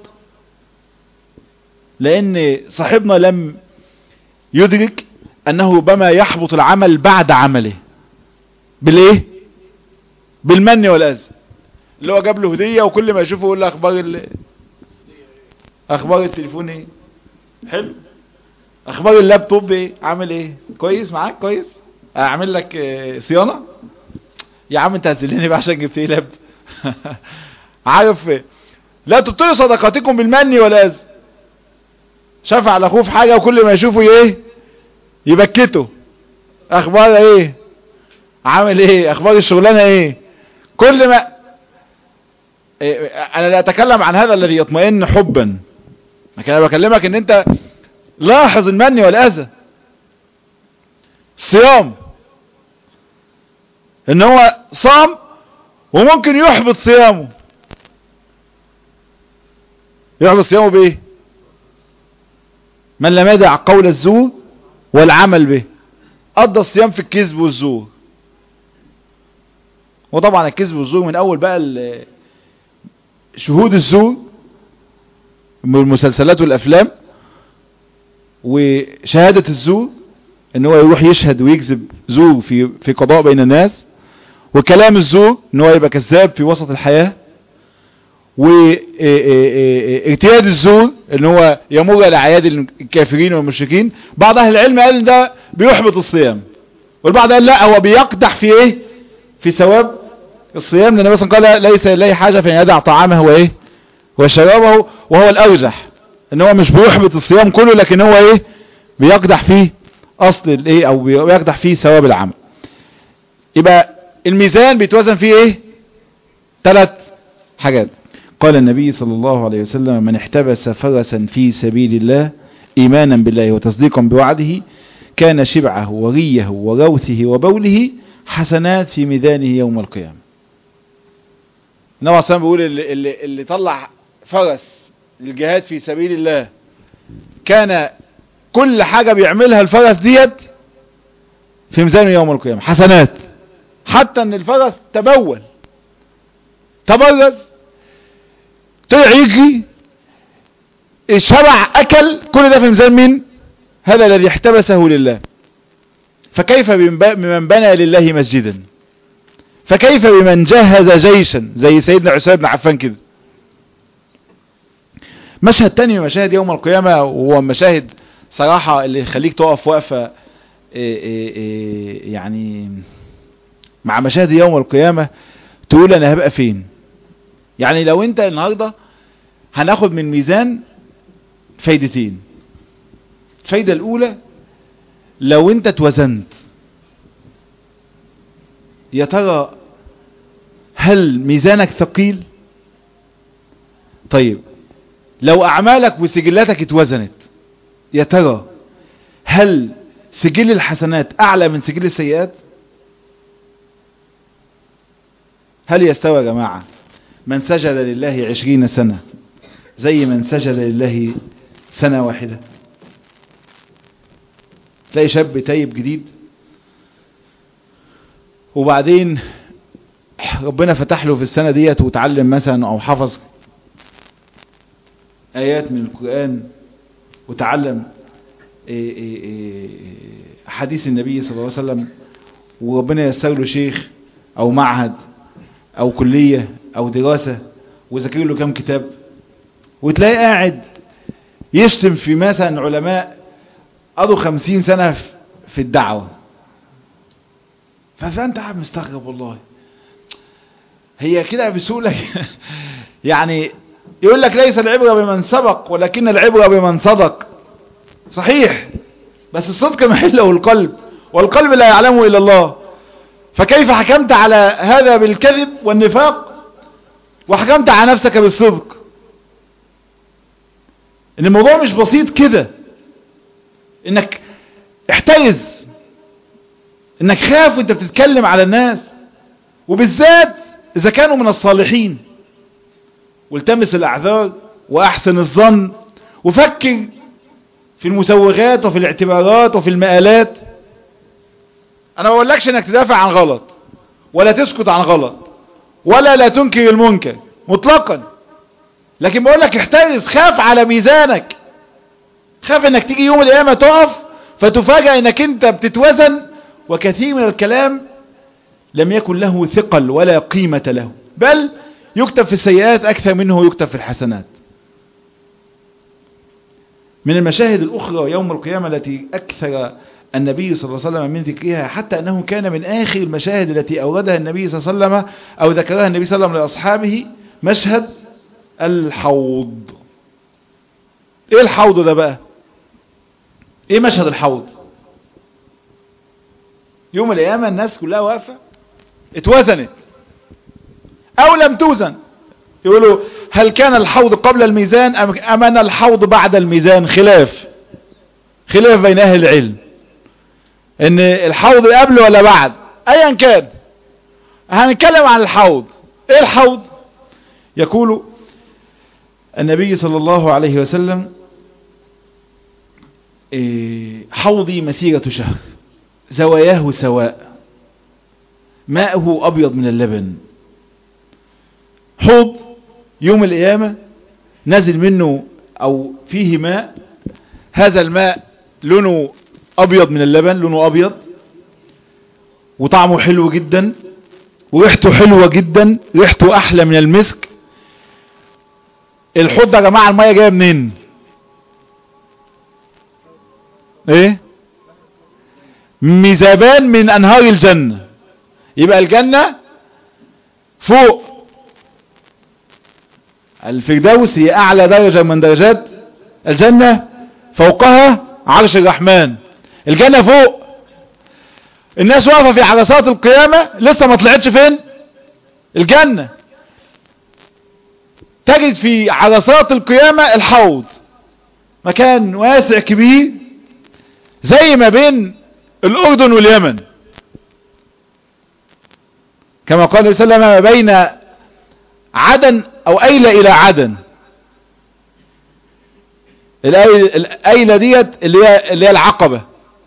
لان صاحبنا لم يدرك انه بما يحبط العمل بعد عمله. بالايه؟ بالمن والاذى. اللي هو جاب له هديه وكل ما يشوفه يقول له اخبار التليفون ايه؟ حلو. اخبار اللابتوب ايه؟ عامل ايه؟ كويس معاك؟ كويس. اعمل لك صيانه؟ يا عم انت هتذلني بقى عشان جبت ايه لاب؟ عارف ايه؟ لا تبطلوا صدقاتكم بالمن والاذى. شفع لاخوه في حاجه وكل ما يشوفه ايه؟ يبكته. اخبار ايه؟ عامل ايه؟ اخبار الشغلانه ايه؟ كل ما انا لا اتكلم عن هذا الذي يطمئن حبا، لكن انا بكلمك ان انت لاحظ المن والاذى. الصيام، ان هو صام وممكن يحبط صيامه. يحبط صيامه بايه؟ من لم يدع قول الزور والعمل به. قضى الصيام في الكذب والزور. وطبعا الكذب والزور من اول بقى شهود الزور من المسلسلات والافلام، وشهادة الزور ان هو يروح يشهد ويكذب زور في قضاء بين الناس، وكلام الزور ان هو يبقى كذاب في وسط الحياة، واجتياد الزور ان هو يمر على اعياد الكافرين والمشركين. بعض اهل العلم قال ده بيحبط الصيام، والبعض قال لا، هو بيقدح في ايه؟ في ثواب الصيام، لان مثلا قال ليس لله حاجة فان يدع طعامه وايه وشرابه، وهو الارجح ان هو مش بيحبط الصيام كله، لكن هو ايه؟ بيقدح فيه اصل الايه، او بيقدح فيه ثواب العمل. يبقى الميزان بيتوزن فيه ايه؟ 3 حاجات. قال النبي صلى الله عليه وسلم: من احتبس فرسا في سبيل الله ايمانا بالله وتصديقا بوعده كان شبعه وريه وروثه وبوله حسنات في ميزانه يوم القيامة. النبي عليه الصلاة والسلام بيقول اللي طلع فرس للجهاد في سبيل الله كان كل حاجة بيعملها الفرس ديت في ميزانه يوم القيامة حسنات، حتى ان الفرس تبرز، طلع يجري، الشبع اكل، كل ده في ميزان مين؟ هذا الذي احتبسه لله. فكيف بمن بنى لله مسجدا؟ فكيف بمن جهز جيشا زي سيدنا عثمان بن عفان كده؟ مشهد تاني من مشاهد يوم القيامة، وهو مشاهد صراحة اللي يخليك تقف وقفة يعني مع مشاهد يوم القيامة تقول انا هبقى فين. يعني لو انت النهاردة هناخد من ميزان فايدتين. الفايدة الاولى، لو انت توزنت يا ترى هل ميزانك ثقيل؟ طيب لو اعمالك وسجلاتك اتوزنت يا ترى هل سجل الحسنات اعلى من سجل السيئات؟ هل يستوى يا جماعة من سجد لله 20 سنة زي من سجد لله سنة واحدة؟ تلاقي شاب تايب جديد وبعدين ربنا فتح له في السنة ديت وتعلم مثلا او حفظ ايات من القرآن وتعلم حديث النبي صلى الله عليه وسلم، وربنا يسر له شيخ او معهد او كلية او دراسة وذاكر له كام كتاب، وتلاقي قاعد يشتم في مثلا علماء قضوا 50 سنة في الدعوة، فانت قاعد مستغرب والله. هي كده بسهولة يعني يقول لك ليس العبرة بمن سبق ولكن العبرة بمن صدق. صحيح، بس الصدق محله القلب، والقلب لا يعلمه إلا الله. فكيف حكمت على هذا بالكذب والنفاق وحكمت على نفسك بالصدق؟ ان الموضوع مش بسيط كده، انك احترز، انك خاف وانت بتتكلم على الناس، وبالذات اذا كانوا من الصالحين. والتمس الاعذار واحسن الظن، وفكر في المسوغات وفي الاعتبارات وفي المآلات. انا ما بقولكش انك تدافع عن غلط ولا تسكت عن غلط ولا لا تنكر المنكر مطلقا، لكن بقولك احترز، خاف على ميزانك، خاف انك تيجي يوم القيامة تقف فتفاجأ انك انت بتتوزن، وكثير من الكلام لم يكن له ثقل ولا قيمة له، بل يكتب في السيئات اكثر منه يكتب في الحسنات. من المشاهد الاخرى يوم القيامة التي اكثر النبي صلى الله عليه وسلم من ذكرها، حتى انه كان من اخر المشاهد التي اوردها النبي صلى الله عليه وسلم او ذكرها النبي صلى الله عليه وسلم لاصحابه، مشهد الحوض. ايه الحوض ده بقى؟ ايه مشهد الحوض؟ يوم القيامة الناس كلها واقفة، اتوزنت او لم توزن. يقولوا هل كان الحوض قبل الميزان ام ان الحوض بعد الميزان؟ خلاف بين اهل العلم ان الحوض قبل ولا بعد. ايا كان هنتكلم عن الحوض. ايه الحوض؟ يقول النبي صلى الله عليه وسلم حوضي مسيرة شهر زواياه سواء ماءه أبيض من اللبن. حوض يوم القيامة نزل منه أو فيه ماء، هذا الماء لونه أبيض من اللبن، لونه أبيض وطعمه حلو جدا وريحته حلوة جدا، ريحته أحلى من المسك. الحوض ده يا جماعة المية جاية منين؟ ايه؟ ميزابان من انهار الجنة. يبقى الجنة فوق، الفردوس هي اعلى درجة من درجات الجنة، فوقها عرش الرحمن. الجنة فوق، الناس واقفة في عرصات القيامة لسه ما طلعتش فين؟ الجنة. تجد في عرصات القيامة الحوض، مكان واسع كبير زي ما بين الأردن واليمن، كما قال النبي صلى الله عليه وسلم بين عدن أو أيلة إلى عدن. الأيلة ديت اللي هي العقبة،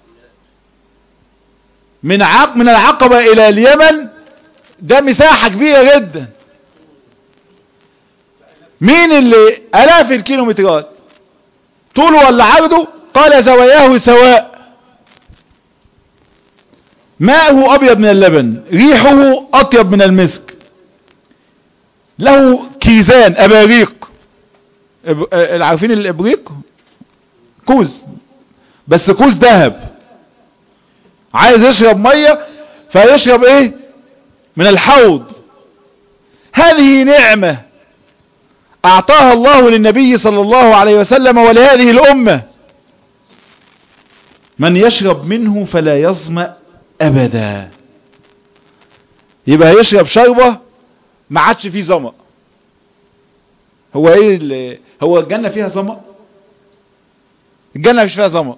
من العقبة إلى اليمن ده مساحة كبيرة جدا. مين اللي آلاف الكيلومترات طوله ولا عرضه؟ قال زواياه سواء ماءه أبيض من اللبن ريحه أطيب من المسك، له كيزان أباريق. عارفين الإبريق؟ كوز، بس كوز ذهب. عايز يشرب مية فيشرب ايه؟ من الحوض. هذه نعمة أعطاها الله للنبي صلى الله عليه وسلم ولهذه الأمة. من يشرب منه فلا يظمأ أبدا. يبقى يشرب شربة ما عادش فيه ظمأ. هو ايه هو الجنة فيها ظمأ؟ الجنة مش فيها ظمأ.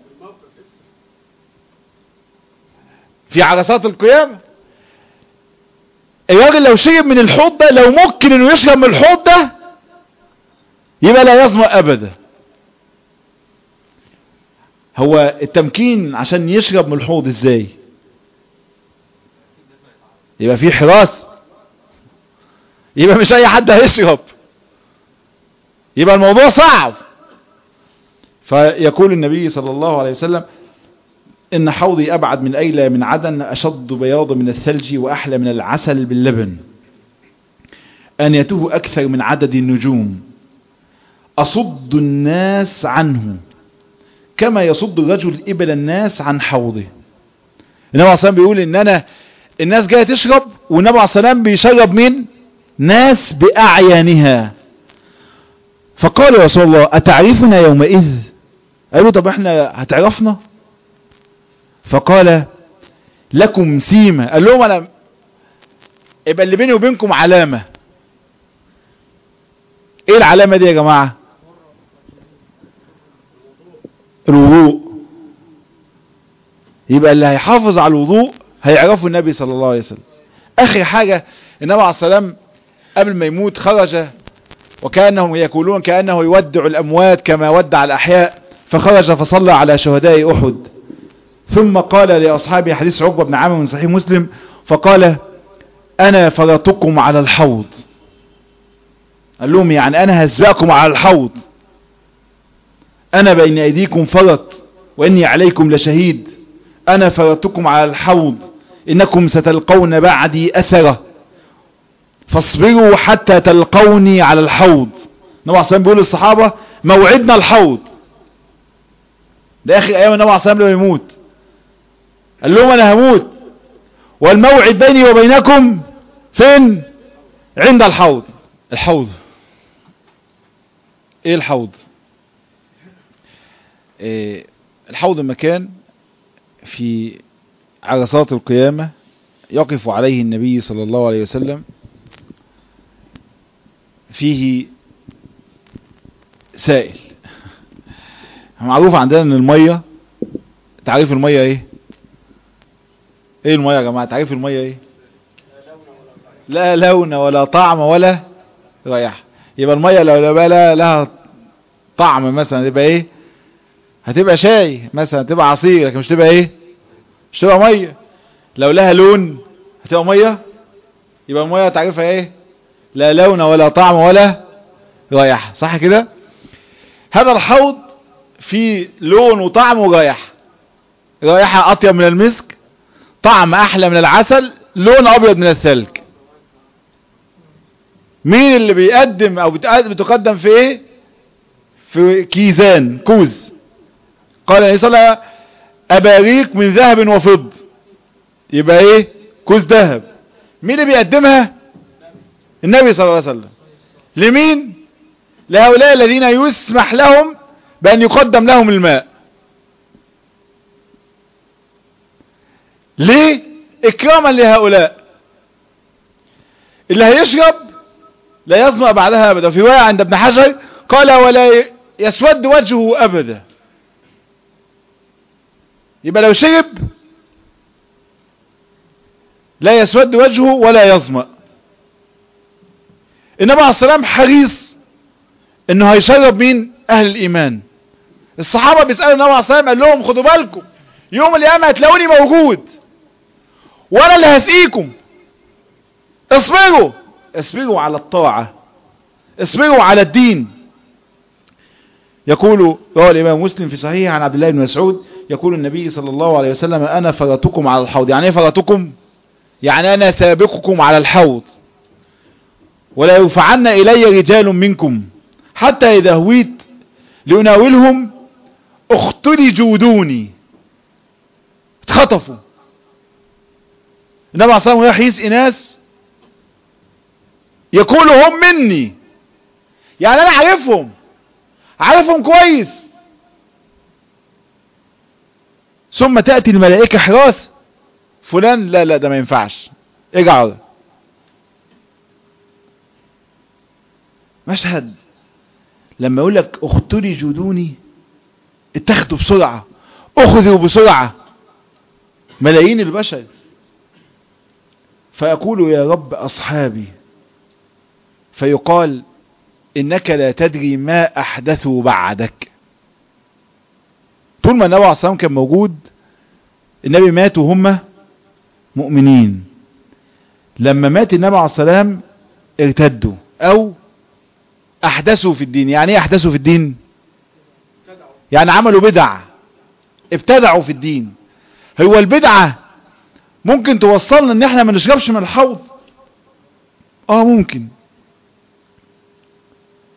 في عرصات القيامة الراجل لو شرب من الحوض ده، لو ممكن انه يشرب من الحوض ده، يبقى لا يظمأ ابدا. هو التمكين عشان يشرب من الحوض ازاي؟ يبقى في حراس، يبقى مش اي حد هيشرب، يبقى الموضوع صعب. فيقول النبي صلى الله عليه وسلم ان حوضي ابعد من ايلة من عدن، اشد بياض من الثلج واحلى من العسل باللبن. آنيته أكثر من عدد النجوم، أصد الناس عنه كما يصد الرجل إبل الناس عن حوضه. النبي عليه الصلاة والسلام بيقول إن الناس جاية تشرب، والنبي عليه الصلاة والسلام بيشرب مين؟ ناس بأعيانها. فقال يا رسول الله أتعرفنا يومئذ؟ قالوا طب احنا هتعرفنا؟ فقال لكم سيمة. قال لهم انا يبقى اللي بيني وبينكم علامة. ايه العلامة دي يا جماعة؟ الوضوء. يبقى اللي هيحافظ على الوضوء هيعرفوا النبي صلى الله عليه وسلم. اخر حاجة النبي عليه السلام قبل ما يموت خرج، وكأنهم يقولون كأنه يودع الأموات كما ودع الأحياء، فخرج فصلى على شهداء أحد، ثم قال لأصحابه، حديث عقبة بن عامر من صحيح مسلم، فقال أنا فرطكم على الحوض. قال لهم يعني أنا هزأكم على الحوض، أنا بين أيديكم فرط وإني عليكم لشهيد، أنا فرطكم على الحوض، إنكم ستلقون بعدي أثرة فاصبروا حتى تلقوني على الحوض. النبي عليه الصلاة والسلام بيقول للصحابة موعدنا الحوض. ده آخر أيام النبي عليه الصلاة والسلام لما يموت، قال لهم أنا هموت والموعد بيني وبينكم فين؟ عند الحوض. الحوض ايه الحوض؟ الحوض مكان في عرصات القيامة يقف عليه النبي صلى الله عليه وسلم، فيه سائل. معروف عندنا ان المية، تعريف المية ايه؟ ايه المية يا جماعة؟ تعريف المية ايه؟ لا لون ولا طعم ولا رائحة. يبقى المية لو بقى لها طعم مثلا تبقى ايه؟ هتبقى شاي مثلا، تبقى عصير، لكن مش تبقى ايه؟ مش تبقى مية. لو لها لون هتبقى مية. يبقى المية تعريفها ايه؟ لا لون ولا طعم ولا رائحة، صح كده؟ هذا الحوض فيه لون وطعم ورائحة. رائحة اطيب من المسك، طعم احلى من العسل، لون ابيض من الثلج. مين اللي بيقدم او بتقدم في ايه؟ في كيزان، كوز. قال النبي صلى الله عليه وسلم اباريق من ذهب وفضة. يبقى ايه؟ كوز ذهب. مين اللي بيقدمها؟ النبي صلى الله عليه وسلم. لمين؟ لهؤلاء الذين يسمح لهم بأن يقدم لهم الماء. ليه؟ اكراما لهؤلاء. اللي هيشرب لا يظمأ بعدها ابدا. في رواية عند ابن حجر قال ولا يسود وجهه ابدا. يبقى لو شرب لا يسود وجهه ولا يظمأ. النبي عليه السلام حريص انه هيشرب مين؟ اهل الايمان. الصحابة بيسألوا النبي عليه السلام، قال لهم خدوا بالكم يوم القيامة هتلاقوني موجود وانا اللي هسقيكم. اصبروا على الطاعة، اصبروا على الدين. يقول رواه الامام مسلم في صحيح عن عبد الله بن مسعود، يقول النبي صلى الله عليه وسلم انا فرطكم على الحوض. يعني ايه فرطكم؟ يعني انا سابقكم على الحوض، ولا يرفعن الي رجال منكم حتى اذا هويت لاناولهم اختلجوا دوني. اتخطفوا. النبي عليه الصلاة والسلام راح يسقي ناس يقولوا هم مني، يعني انا عارفهم كويس. ثم تأتي الملائكة حراس فلان، لا ده ما ينفعش، ارجع. مشهد لما يقول لك اختلجوا دوني، اتخذوا بسرعة، اخذوا بسرعة ملايين البشر. فيقول يا رب اصحابي، فيقال انك لا تدري ما احدثوا بعدك. طول ما النبي عليه الصلاة والسلام كان موجود النبي مات وهم مؤمنين. لما مات النبي عليه الصلاة والسلام ارتدوا او احدثوا في الدين. يعني ايه احدثوا في الدين؟ يعني عملوا بدع، ابتدعوا في الدين. هو البدعة ممكن توصلنا ان احنا ما نشربش من الحوض؟ ممكن.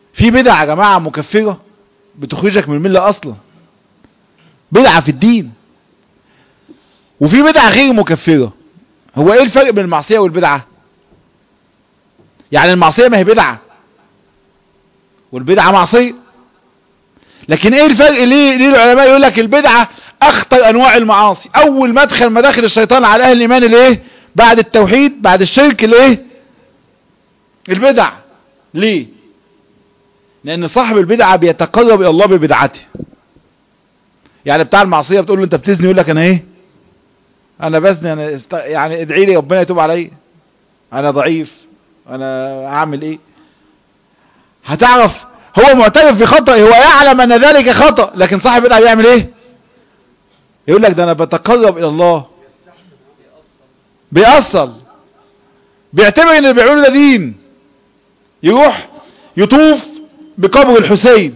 في بدعة يا جماعة مكفرة بتخرجك من الملة اصلا، بدعة في الدين. وفي بدعة غير مكفرة. هو ايه الفرق بين المعصية والبدعة؟ يعني المعصية ما هي بدعة والبدعة معصية، لكن ايه الفرق؟ ليه العلماء يقول لك البدعة اخطر انواع المعاصي، اول مدخل مداخل الشيطان على اهل الايمان الايه؟ بعد التوحيد بعد الشرك الايه؟ البدع. ليه؟ لان صاحب البدعة بيتقرب الى الله ببدعته. يعني بتاع المعصية بتقول له انت بتزني، يقول لك انا ايه؟ انا بزني، انا يعني ادعي لي ربنا يتوب علي، انا ضعيف، انا اعمل ايه؟ هتعرف هو معترف بخطأ، هو يعلم ان ذلك خطأ، لكن صاحب البدعة بيعمل ايه؟ يقول لك ده انا بتقرب الى الله، بيأصل، بيعتبر ان اللي بيعمله ده دين. يروح يطوف بقبر الحسين،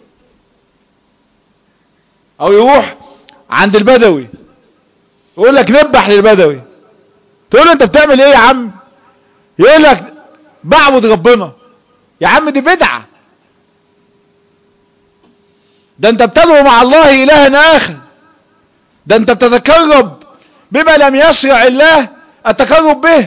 او يروح عند البدوي يقول لك نبح للبدوي، تقول له انت بتعمل ايه يا عم؟ يقول لك بعبد ربنا. يا عم دي بدعة، ده انت بتدعو مع الله الها اخر، ده انت بتتقرب بما لم يشرع الله التقرب به.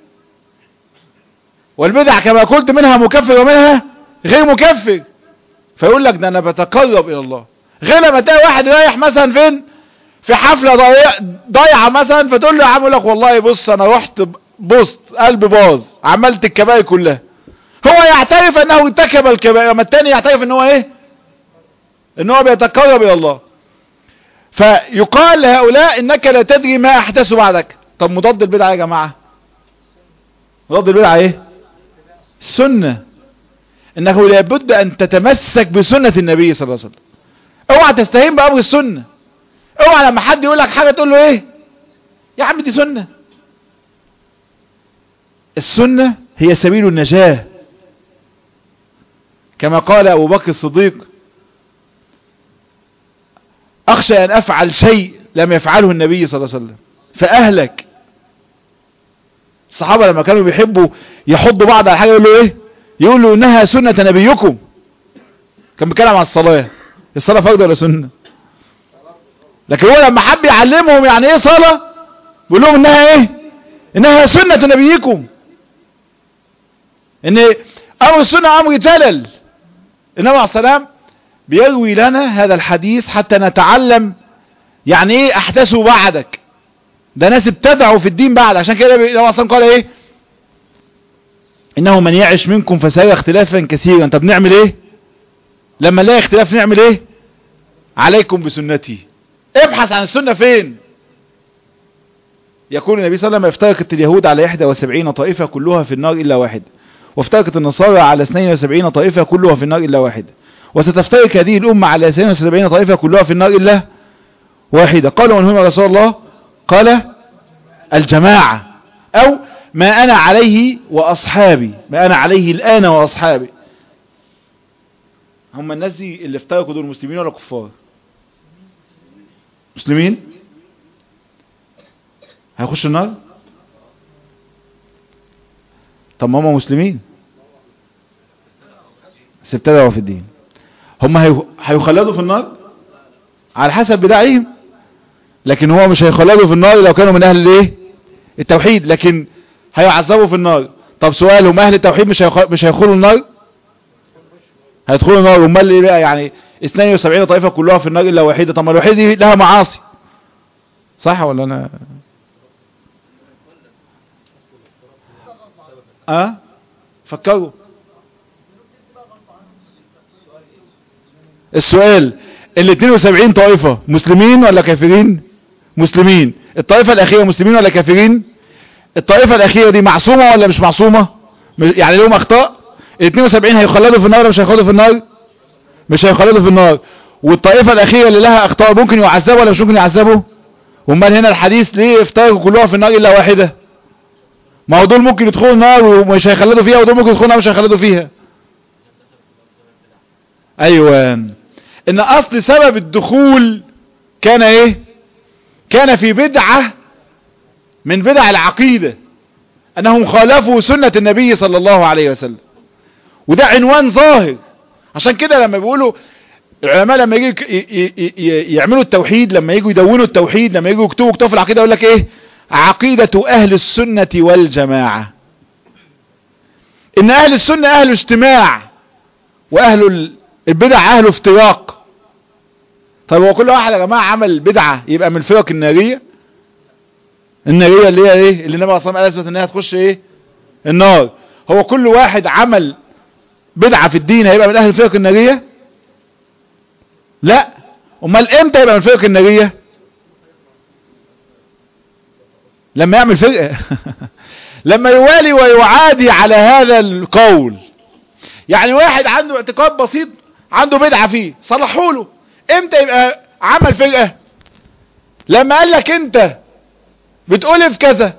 والبدع كما قلت منها مكفر ومنها غير مكفر. فيقول لك ده انا بتقرب الى الله. غير لما تلاقي واحد رايح مثلا فين؟ في حفلة ضايعة مثلا، فتقول له يا عم، يقول لك والله بص انا رحت بصت قلبي باظ، عملت الكبائر كلها. هو يعترف انه ارتكب الكبائر، اما التاني يعترف ان هو ايه؟ ان هو بيتقرب الى الله. فيقال لهؤلاء انك لا تدري ما احدثوا بعدك. طب مضاد البدعة يا جماعة، مضاد البدعة ايه؟ السنة. انه لابد ان تتمسك بسنة النبي صلى الله عليه وسلم. اوعى تستهين بامر السنة. اوعى لما حد يقول لك حاجة تقول له ايه يا عم دي سنة. السنة هي سبيل النجاة، كما قال ابو بكر الصديق: اخشى ان افعل شيء لم يفعله النبي صلى الله عليه وسلم فاهلك. الصحابة لما كانوا بيحبوا يحضوا بعض على حاجة يقول له ايه؟ يقول له انها سنة نبيكم. كان بيتكلم عن الصلاة فرض ولا سنة؟ لكن هو لما حب يعلمهم يعني ايه صلاة بيقول لهم انها ايه؟ انها سنة نبيكم. ان امر السنة امر جلل. النبي عليه السلام بيروي لنا هذا الحديث حتى نتعلم يعني ايه احدثوا بعدك. ده ناس ابتدعوا في الدين بعد. عشان كده النبي عليه السلام قال ايه؟ انه من يعش منكم فسيرى اختلافا كثيرا. طب نعمل ايه لما نلاقي اختلاف؟ نعمل ايه؟ عليكم بسنتي. ابحث عن السنة فين. يقول النبي صلى الله عليه وسلم: افترقت اليهود على 71 طائفة كلها في النار الا واحد، وافترقت النصارى على 72 طائفة كلها في النار الا واحد، وستفترق هذه الامة على 72 طائفة كلها في النار الا واحدة. قالوا من هم يا رسول الله؟ قال: الجماعة، او ما انا عليه واصحابي، ما انا عليه الان واصحابي. هم الناس دي اللي افترقوا دول مسلمين ولا كفار؟ مسلمين. هيخش النار؟ طب ما هم مسلمين بس ابتدعوا في الدين. هم هيخلدوا في النار على حسب بدعهم، لكن هو مش هيخلدوا في النار لو كانوا من اهل الايه؟ التوحيد، لكن هيعذبوا في النار. طب سؤال، هم اهل التوحيد مش هيدخلوا النار؟ هيدخلوا النار. امال ايه بقى؟ يعني 72 طائفة كلها في النار الا واحدة. طب ما الوحيدة دي لها معاصي، صح ولا انا فكروا. السؤال، ال 72 طائفة مسلمين ولا كافرين؟ مسلمين. الطائفة الاخيرة مسلمين ولا كافرين؟ الطائفة الاخيرة دي معصومة ولا مش معصومة؟ يعني لهم اخطاء. ال 72 هيخلدوا في النار ولا مش هيخلدوا في النار؟ مش هيخلدوا في النار. والطائفة الاخيرة اللي لها اخطاء ممكن يعذبوا ولا مش ممكن يعذبوا؟ امال هنا الحديث ليه افترقوا كلها في النار الا واحدة؟ ما هو دول ممكن يدخلوا النار ومش هيخلدوا فيها، ودول ممكن يدخلوا النار ومش هيخلدوا فيها. ايوه، ان اصل سبب الدخول كان ايه؟ كان في بدعة من بدع العقيدة، انهم خالفوا سنة النبي صلى الله عليه وسلم. وده عنوان ظاهر عشان كده لما بيقولوا العلماء لما يجي يعملوا التوحيد، لما يجوا يدونوا التوحيد، لما يجوا يكتبوا كتاب في العقيدة يقول لك ايه؟ عقيدة اهل السنة والجماعة. ان اهل السنة اهل اجتماع، واهل البدع اهل افتراق. طيب هو كل واحد يا جماعة عمل بدعة يبقى من الفرق النارية؟ النارية اللي هي ايه؟ اللي النبي صلى الله عليه وسلم قال اثبت انها تخش ايه؟ النار. هو كل واحد عمل بدعة في الدين هيبقى من اهل الفرق النارية؟ لا. امال امتى يبقى من الفرق النارية؟ لما يعمل فرقة لما يوالي ويعادي على هذا القول. يعني واحد عنده اعتقاد بسيط، عنده بدعة فيه، صلحوا له. امتى يبقى عمل فرقة؟ لما قال لك انت بتقول في كذا،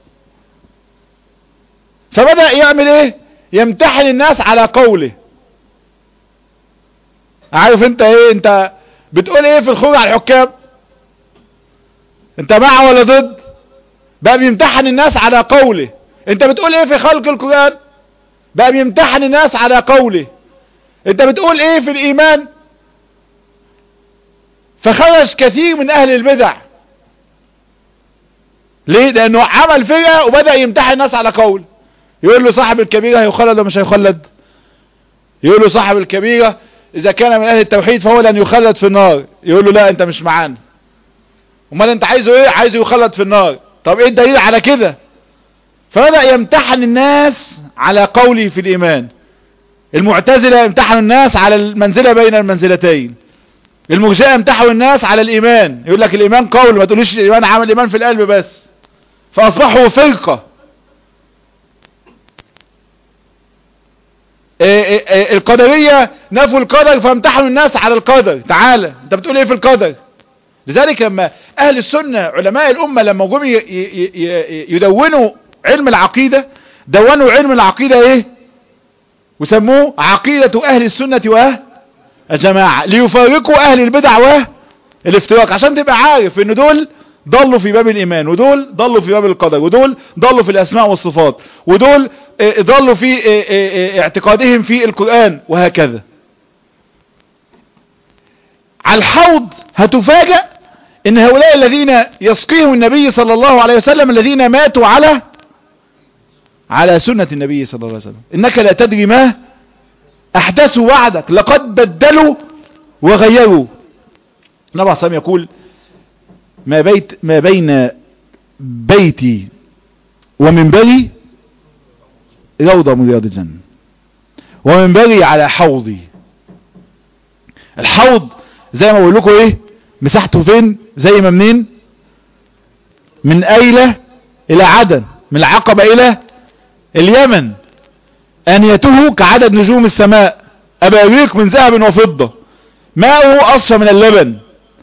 فبدأ يعمل ايه؟ يمتحن الناس على قوله. عارف انت ايه؟ انت بتقول ايه في الخروج على الحكام؟ انت مع ولا ضد؟ بقى بيمتحن الناس على قوله. انت بتقول ايه في خلق القرآن؟ بقى بيمتحن الناس على قوله. انت بتقول ايه في الايمان؟ فخرج كثير من اهل البدع. ليه؟ لانه عمل فرقة وبدأ يمتحن الناس على قول. يقول له صاحب الكبيرة هيخلد ولا مش هيخلد؟ يقول له صاحب الكبيرة اذا كان من اهل التوحيد فهو لن يخلد في النار. يقول له لا انت مش معانا. امال انت عايزه ايه؟ عايزه يخلد في النار. طب ايه الدليل على كده؟ فبدأ يمتحن الناس على قوله في الايمان. المعتزلة يمتحنوا الناس على المنزلة بين المنزلتين. المرجئة يمتحنوا الناس على الايمان، يقول لك الايمان قول، ما تقوليش الايمان عمل، الايمان في القلب بس. فاصبحوا فرقة. القدرية نفوا القدر فامتحنوا الناس على القدر. تعالى انت بتقول ايه في القدر؟ لذلك لما اهل السنة علماء الامة لما جم يدونوا علم العقيدة، دونوا علم العقيدة ايه؟ وسموه عقيدة اهل السنة والجماعة، ليفارقوا اهل البدع والافتراق. عشان تبقى عارف ان دول ضلوا في باب الايمان، ودول ضلوا في باب القدر، ودول ضلوا في الاسماء والصفات، ودول ضلوا في اعتقادهم في القرآن، وهكذا. على الحوض هتفاجأ ان هؤلاء الذين يسقيهم النبي صلى الله عليه وسلم الذين ماتوا على سنة النبي صلى الله عليه وسلم. انك لا تدري ما احدثوا بعدك، لقد بدلوا وغيروا. النبي عليه الصلاة يقول ما بين بيتي ومنبري روضة من رياض الجنة، ومنبري على حوضي. الحوض زي ما بقول لكم ايه مساحته فين؟ زي ما منين؟ من ايلة الى عدن، من العقبة الى اليمن. انيته كعدد نجوم السماء، اباريق من ذهب وفضة، ماؤه اصفى من اللبن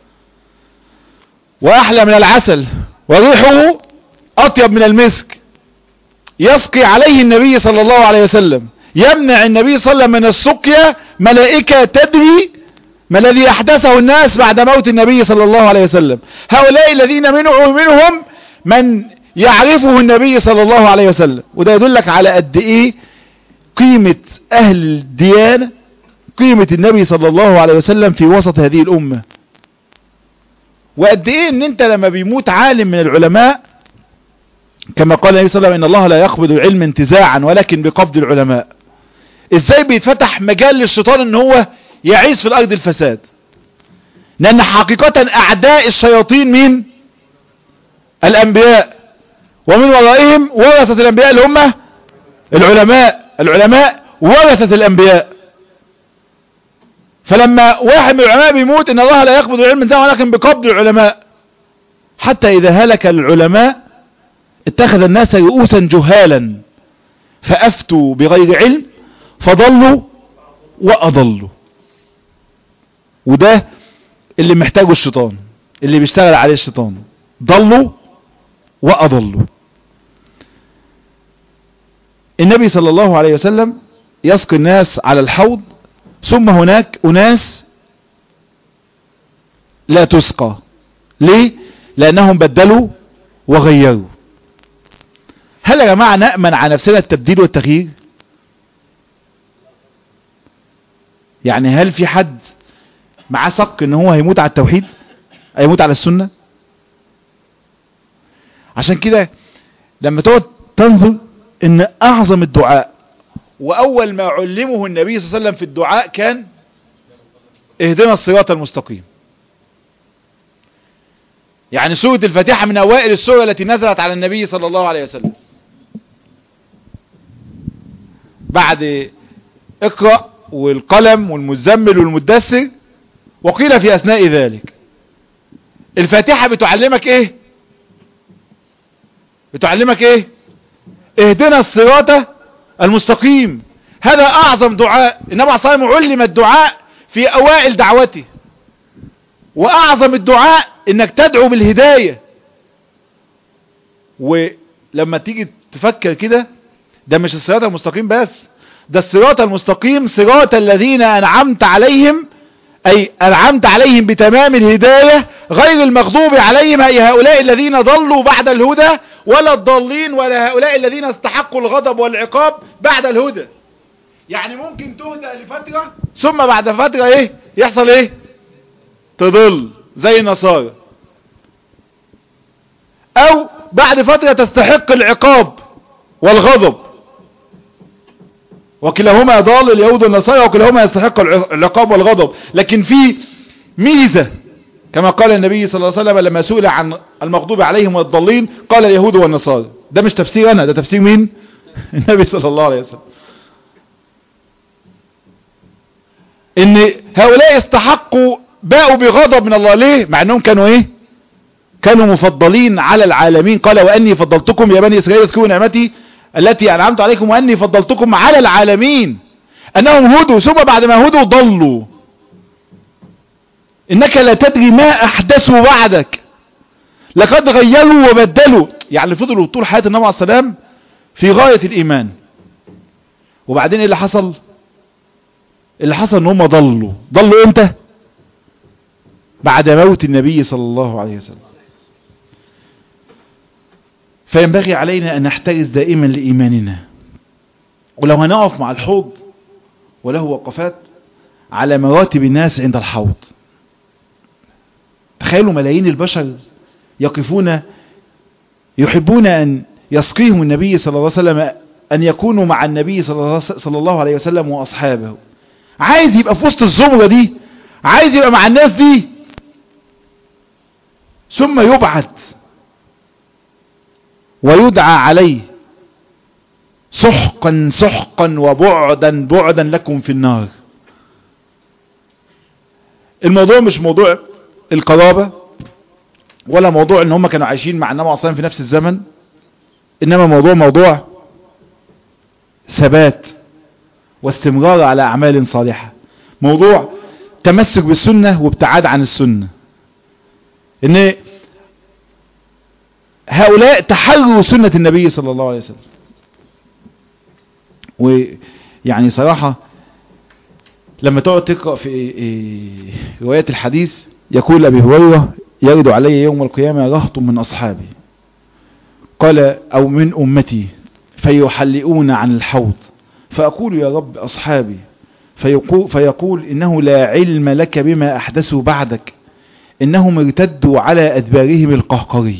واحلى من العسل، وريحه اطيب من المسك. يسقي عليه النبي صلى الله عليه وسلم، يمنع النبي صلى الله عليه وسلم من السقيا ملائكة تدري ما الذي احدثه الناس بعد موت النبي صلى الله عليه وسلم. هؤلاء الذين منهم من يعرفه النبي صلى الله عليه وسلم. وده يدلك على قد ايه قيمة اهل الديانة، قيمة النبي صلى الله عليه وسلم في وسط هذه الامة. وقد ايه ان انت لما بيموت عالم من العلماء، كما قال النبي صلى الله عليه وسلم ان الله لا يقبض العلم انتزاعا ولكن بقبض العلماء. ازاي بيتفتح مجال للشيطان ان هو يعيش في الارض الفساد؟ لان حقيقة اعداء الشياطين مين؟ الانبياء، ومن ورائهم ورثة الانبياء اللي هم العلماء ورثة الانبياء. فلما واحد من العلماء بيموت ان الله لا يقبض العلم انتزاعا ولكن بقبض العلماء. حتى اذا هلك العلماء اتخذ الناس رؤوسا جهالا فافتوا بغير علم فضلوا واضلوا. وده اللي محتاجه الشيطان، اللي بيشتغل عليه الشيطان، ضلوا واضلوا. النبي صلى الله عليه وسلم يسقي الناس على الحوض، ثم هناك اناس لا تسقى. ليه؟ لانهم بدلوا وغيروا. هل يا جماعة نأمن على نفسنا التبديل والتغيير؟ يعني هل في حد معاه شك ان هو هيموت على التوحيد، هيموت على السنة؟ عشان كده لما تقعد تنظر ان اعظم الدعاء واول ما علمه النبي صلى الله عليه وسلم في الدعاء كان اهدنا الصراط المستقيم. يعني سورة الفاتحة من اوائل السورة التي نزلت على النبي صلى الله عليه وسلم بعد اقرأ والقلم والمزمل والمدثر، وقيل في اثناء ذلك. الفاتحة بتعلمك ايه؟ بتعلمك ايه؟ اهدنا الصراط المستقيم. هذا اعظم دعاء. النبي عليه الصلاة والسلام علم الدعاء في اوائل دعوته، واعظم الدعاء انك تدعو بالهداية. ولما تيجي تفكر كده، ده مش الصراط المستقيم بس، ده الصراط المستقيم صراط الذين انعمت عليهم، اي انعمت عليهم بتمام الهداية، غير المغضوب عليهم اي هؤلاء الذين ضلوا بعد الهدى، ولا الضالين، ولا هؤلاء الذين استحقوا الغضب والعقاب بعد الهدى. يعني ممكن تهدى لفترة ثم بعد فترة ايه يحصل؟ ايه؟ تضل زي النصارى، او بعد فترة تستحق العقاب والغضب، وكلاهما ضال، اليهود والنصارى، وكلاهما يستحق العقاب والغضب. لكن في ميزة كما قال النبي صلى الله عليه وسلم لما سئل عن المغضوب عليهم والضالين قال اليهود والنصارى. ده مش تفسير انا، ده تفسير مين؟ النبي صلى الله عليه وسلم. ان هؤلاء استحقوا، باءوا بغضب من الله. ليه؟ مع انهم كانوا ايه؟ كانوا مفضلين على العالمين. قال واني فضلتكم يا بني اسرائيل اذكروا نعمتي التي انعمت عليكم واني فضلتكم على العالمين. انهم هدوا ثم بعد ما هدوا ضلوا. انك لا تدري ما احدثوا بعدك، لقد غيروا وبدلوا. يعني فضلوا طول حياة النبي عليه السلام في غاية الايمان، وبعدين ايه اللي حصل؟ اللي حصل ان هم ضلوا امتى؟ بعد موت النبي صلى الله عليه وسلم. فينبغي علينا ان نحترز دائما لايماننا. ولو هنقف مع الحوض وله وقفات على مراتب الناس عند الحوض، تخيلوا ملايين البشر يقفون يحبون ان يسقيهم النبي صلى الله عليه وسلم، ان يكونوا مع النبي صلى الله عليه وسلم واصحابه. عايز يبقى في وسط الزمرة دي، عايز يبقى مع الناس دي، ثم يبعث ويدعى عليه سحقا سحقا وبعدا بعدا لكم في النار. الموضوع مش موضوع القرابة، ولا موضوع ان هم كانوا عايشين مع النبي اصلا في نفس الزمن، انما موضوع ثبات واستمرار على اعمال صالحة، موضوع تمسك بالسنة وابتعاد عن السنة. ان هؤلاء تحروا سنة النبي صلى الله عليه وسلم. ويعني صراحة لما تقعد تقرأ في روايات الحديث، يقول أبي هريرة يرد علي يوم القيامة رهط من أصحابي، قال أو من أمتي، فيحلئون عن الحوض، فأقول يا رب أصحابي، فيقول إنه لا علم لك بما أحدثوا بعدك، إنهم ارتدوا على أدبارهم القهقري.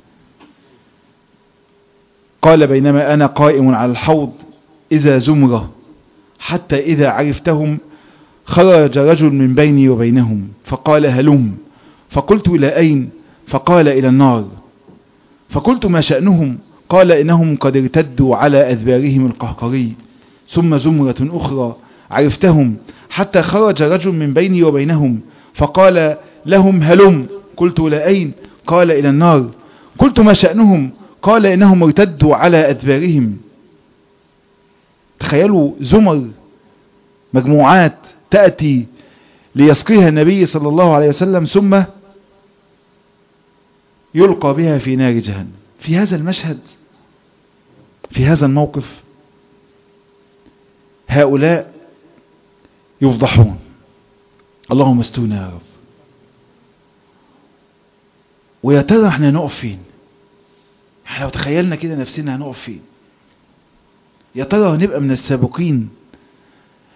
قال بينما أنا قائم على الحوض إذا زمرة، حتى إذا عرفتهم خرج رجل من بيني وبينهم فقال هلم، فقلت إلى أين؟ فقال إلى النار. فقلت ما شأنهم؟ قال إنهم قد ارتدوا على أدبارهم القهقري. ثم زمرة أخرى عرفتهم، حتى خرج رجل من بيني وبينهم فقال لهم هلم، قلت إلى أين؟ قال إلى النار. قلت ما شأنهم؟ قال إنهم ارتدوا على أدبارهم. تخيلوا زمر، مجموعات تأتي ليسقيها النبي صلى الله عليه وسلم ثم يلقى بها في نار جهنم. في هذا المشهد، في هذا الموقف، هؤلاء يفضحون. اللهم استونا يا رب. ويا ترى احنا نقف فين؟ احنا لو تخيلنا كده نفسنا هنقف فين؟ يا ترى هنبقى من السابقين؟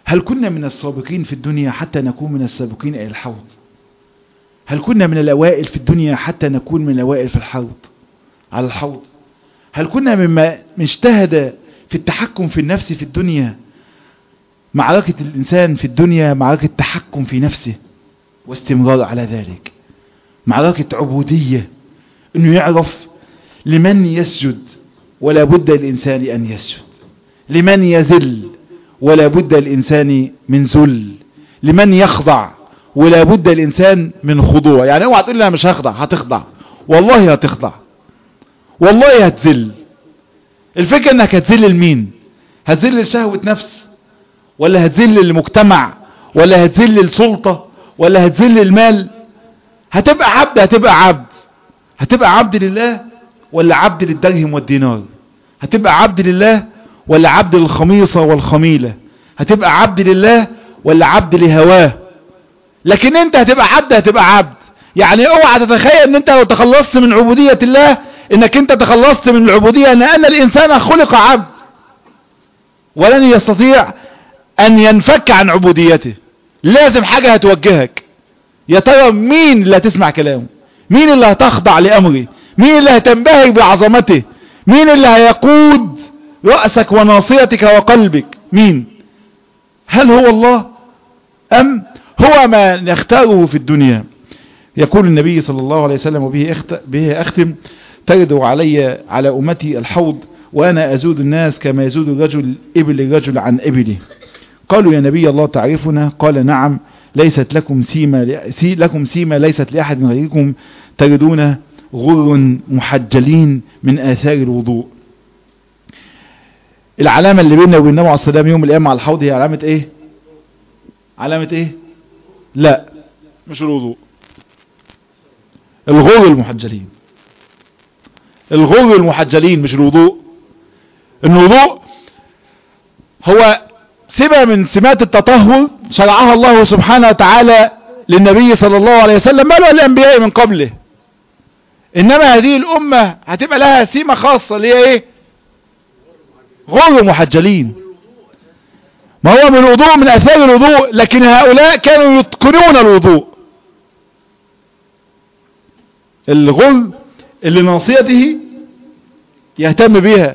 هل كنا من السابقين في الدنيا حتى نكون من السابقين إلى الحوض؟ هل كنا من الأوائل في الدنيا حتى نكون من الأوائل في الحوض على الحوض؟ هل كنا مما اجتهد في التحكم في النفس في الدنيا؟ معركة الإنسان في الدنيا معركة تحكم في نفسه واستمرار على ذلك، معركة عبودية، انه يعرف لمن يسجد ولا بد الإنسان أن يسجد، لمن يذل ولا بد الإنسان من ذل، لمن يخضع ولا بد الإنسان من خضوع. يعني اوعى تقول لي انا مش هخضع، هتخضع والله، هتخضع والله، هتذل. الفكرة انك هتذل لمين؟ هتذل لشهوة نفس، ولا هتذل للمجتمع، ولا هتذل للسلطة، ولا هتذل للمال؟ هتبقى عبد، هتبقى عبد لله ولا عبد للدرهم والدينار؟ هتبقى عبد لله ولا عبد للخميصة والخميلة؟ هتبقى عبد لله ولا عبد لهواه؟ لكن انت هتبقى عبد. يعني اوعى تتخيل ان انت لو تخلصت من عبودية الله انك انت تخلصت من العبودية، لان الانسان خلق عبد ولن يستطيع ان ينفك عن عبوديته. لازم حاجة هتوجهك، يا ترى مين اللي هتسمع كلامه؟ مين اللي هتخضع لأمره؟ مين اللي هتنبهر بعظمته؟ مين اللي هيقود رأسك وناصيتك وقلبك؟ مين؟ هل هو الله أم هو ما نختاره في الدنيا؟ يقول النبي صلى الله عليه وسلم، وبه أختم: ترد على أمتي الحوض وأنا أزود الناس كما يزود الرجل الرجل عن إبله. قالوا يا نبي الله تعرفنا؟ قال نعم، ليست لكم سيما ليست لأحد غيركم، تردون غر محجلين من آثار الوضوء. العلامة اللي بيننا وبين النبي عليه الصلاة والسلام يوم القيامة على الحوض هي علامة ايه؟ علامة ايه؟ لا مش الوضوء، الغر المحجلين. الغر المحجلين مش الوضوء. الوضوء هو سمة من سمات التطهر شرعها الله سبحانه وتعالى للنبي صلى الله عليه وسلم بل والأنبياء من قبله. إنما هذه الأمة هتبقى لها سمة خاصة اللي هي ايه؟ غر محجلين. ما هو من الوضوء، من أثار الوضوء، لكن هؤلاء كانوا يتقنون الوضوء. الغر اللي ناصيته يهتم بها،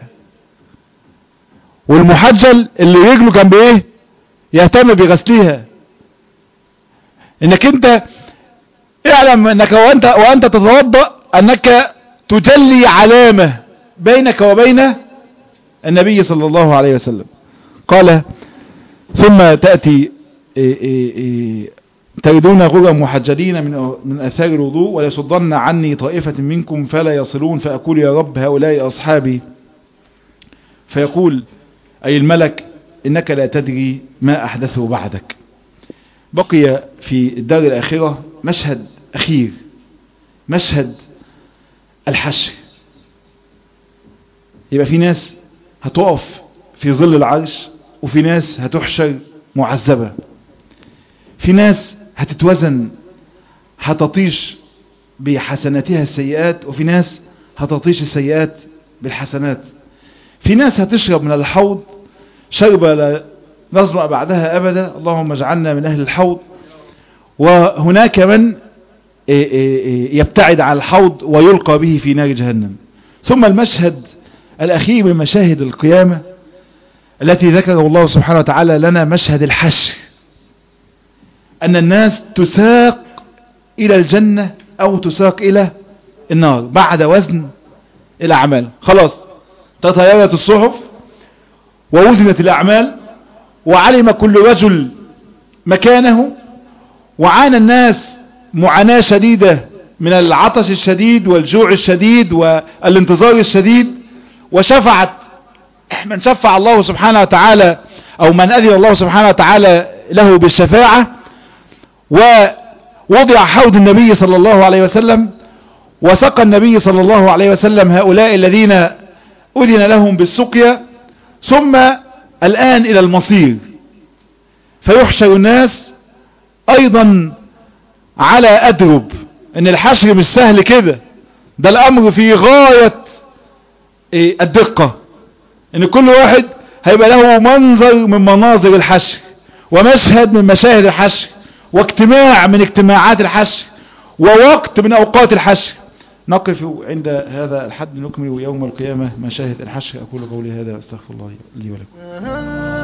والمحجل اللي رجله كان بايه؟ يهتم بغسلها. انك انت اعلم انك وانت تتوضأ انك تجلي علامة بينك وبين النبي صلى الله عليه وسلم. قال ثم تأتي تردون غرا محجلين من أثار الوضوء وليصدن عني طائفة منكم فلا يصلون، فأقول يا رب هؤلاء أصحابي، فيقول أي الملك إنك لا تدري ما أحدثه بعدك. بقي في الدار الآخرة مشهد أخير، مشهد الحشر. يبقى في ناس هتقف في ظل العرش، وفي ناس هتحشر معذبة، في ناس هتتوزن هتطيش بحسناتها السيئات، وفي ناس هتطيش السيئات بالحسنات، في ناس هتشرب من الحوض شربة لا نظمأ بعدها أبدا، اللهم اجعلنا من أهل الحوض. وهناك من يبتعد عن الحوض ويلقى به في نار جهنم. ثم المشهد الأخير من مشاهد القيامة التي ذكره الله سبحانه وتعالى لنا، مشهد الحشر، أن الناس تساق إلى الجنة أو تساق إلى النار بعد وزن الأعمال. خلاص تطيرت الصحف ووزنت الأعمال وعلم كل رجل مكانه، وعانى الناس معاناة شديدة من العطش الشديد والجوع الشديد والانتظار الشديد، وشفعت من شفع الله سبحانه وتعالى أو من أذن الله سبحانه وتعالى له بالشفاعة، ووضع حوض النبي صلى الله عليه وسلم، وسقى النبي صلى الله عليه وسلم هؤلاء الذين أذن لهم بالسقيا. ثم الآن إلى المصير، فيحشر الناس أيضا على أدرب. إن الحشر مش سهل كده، ده الأمر في غاية الدقة، إن كل واحد هيبقى له منظر من مناظر الحشر، ومشهد من مشاهد الحشر، واجتماع من اجتماعات الحشر، ووقت من أوقات الحشر. نقف عند هذا الحد، نكمل يوم القيامة مشاهد الحشر. أقول قولي هذا واستغفر الله لي ولكم.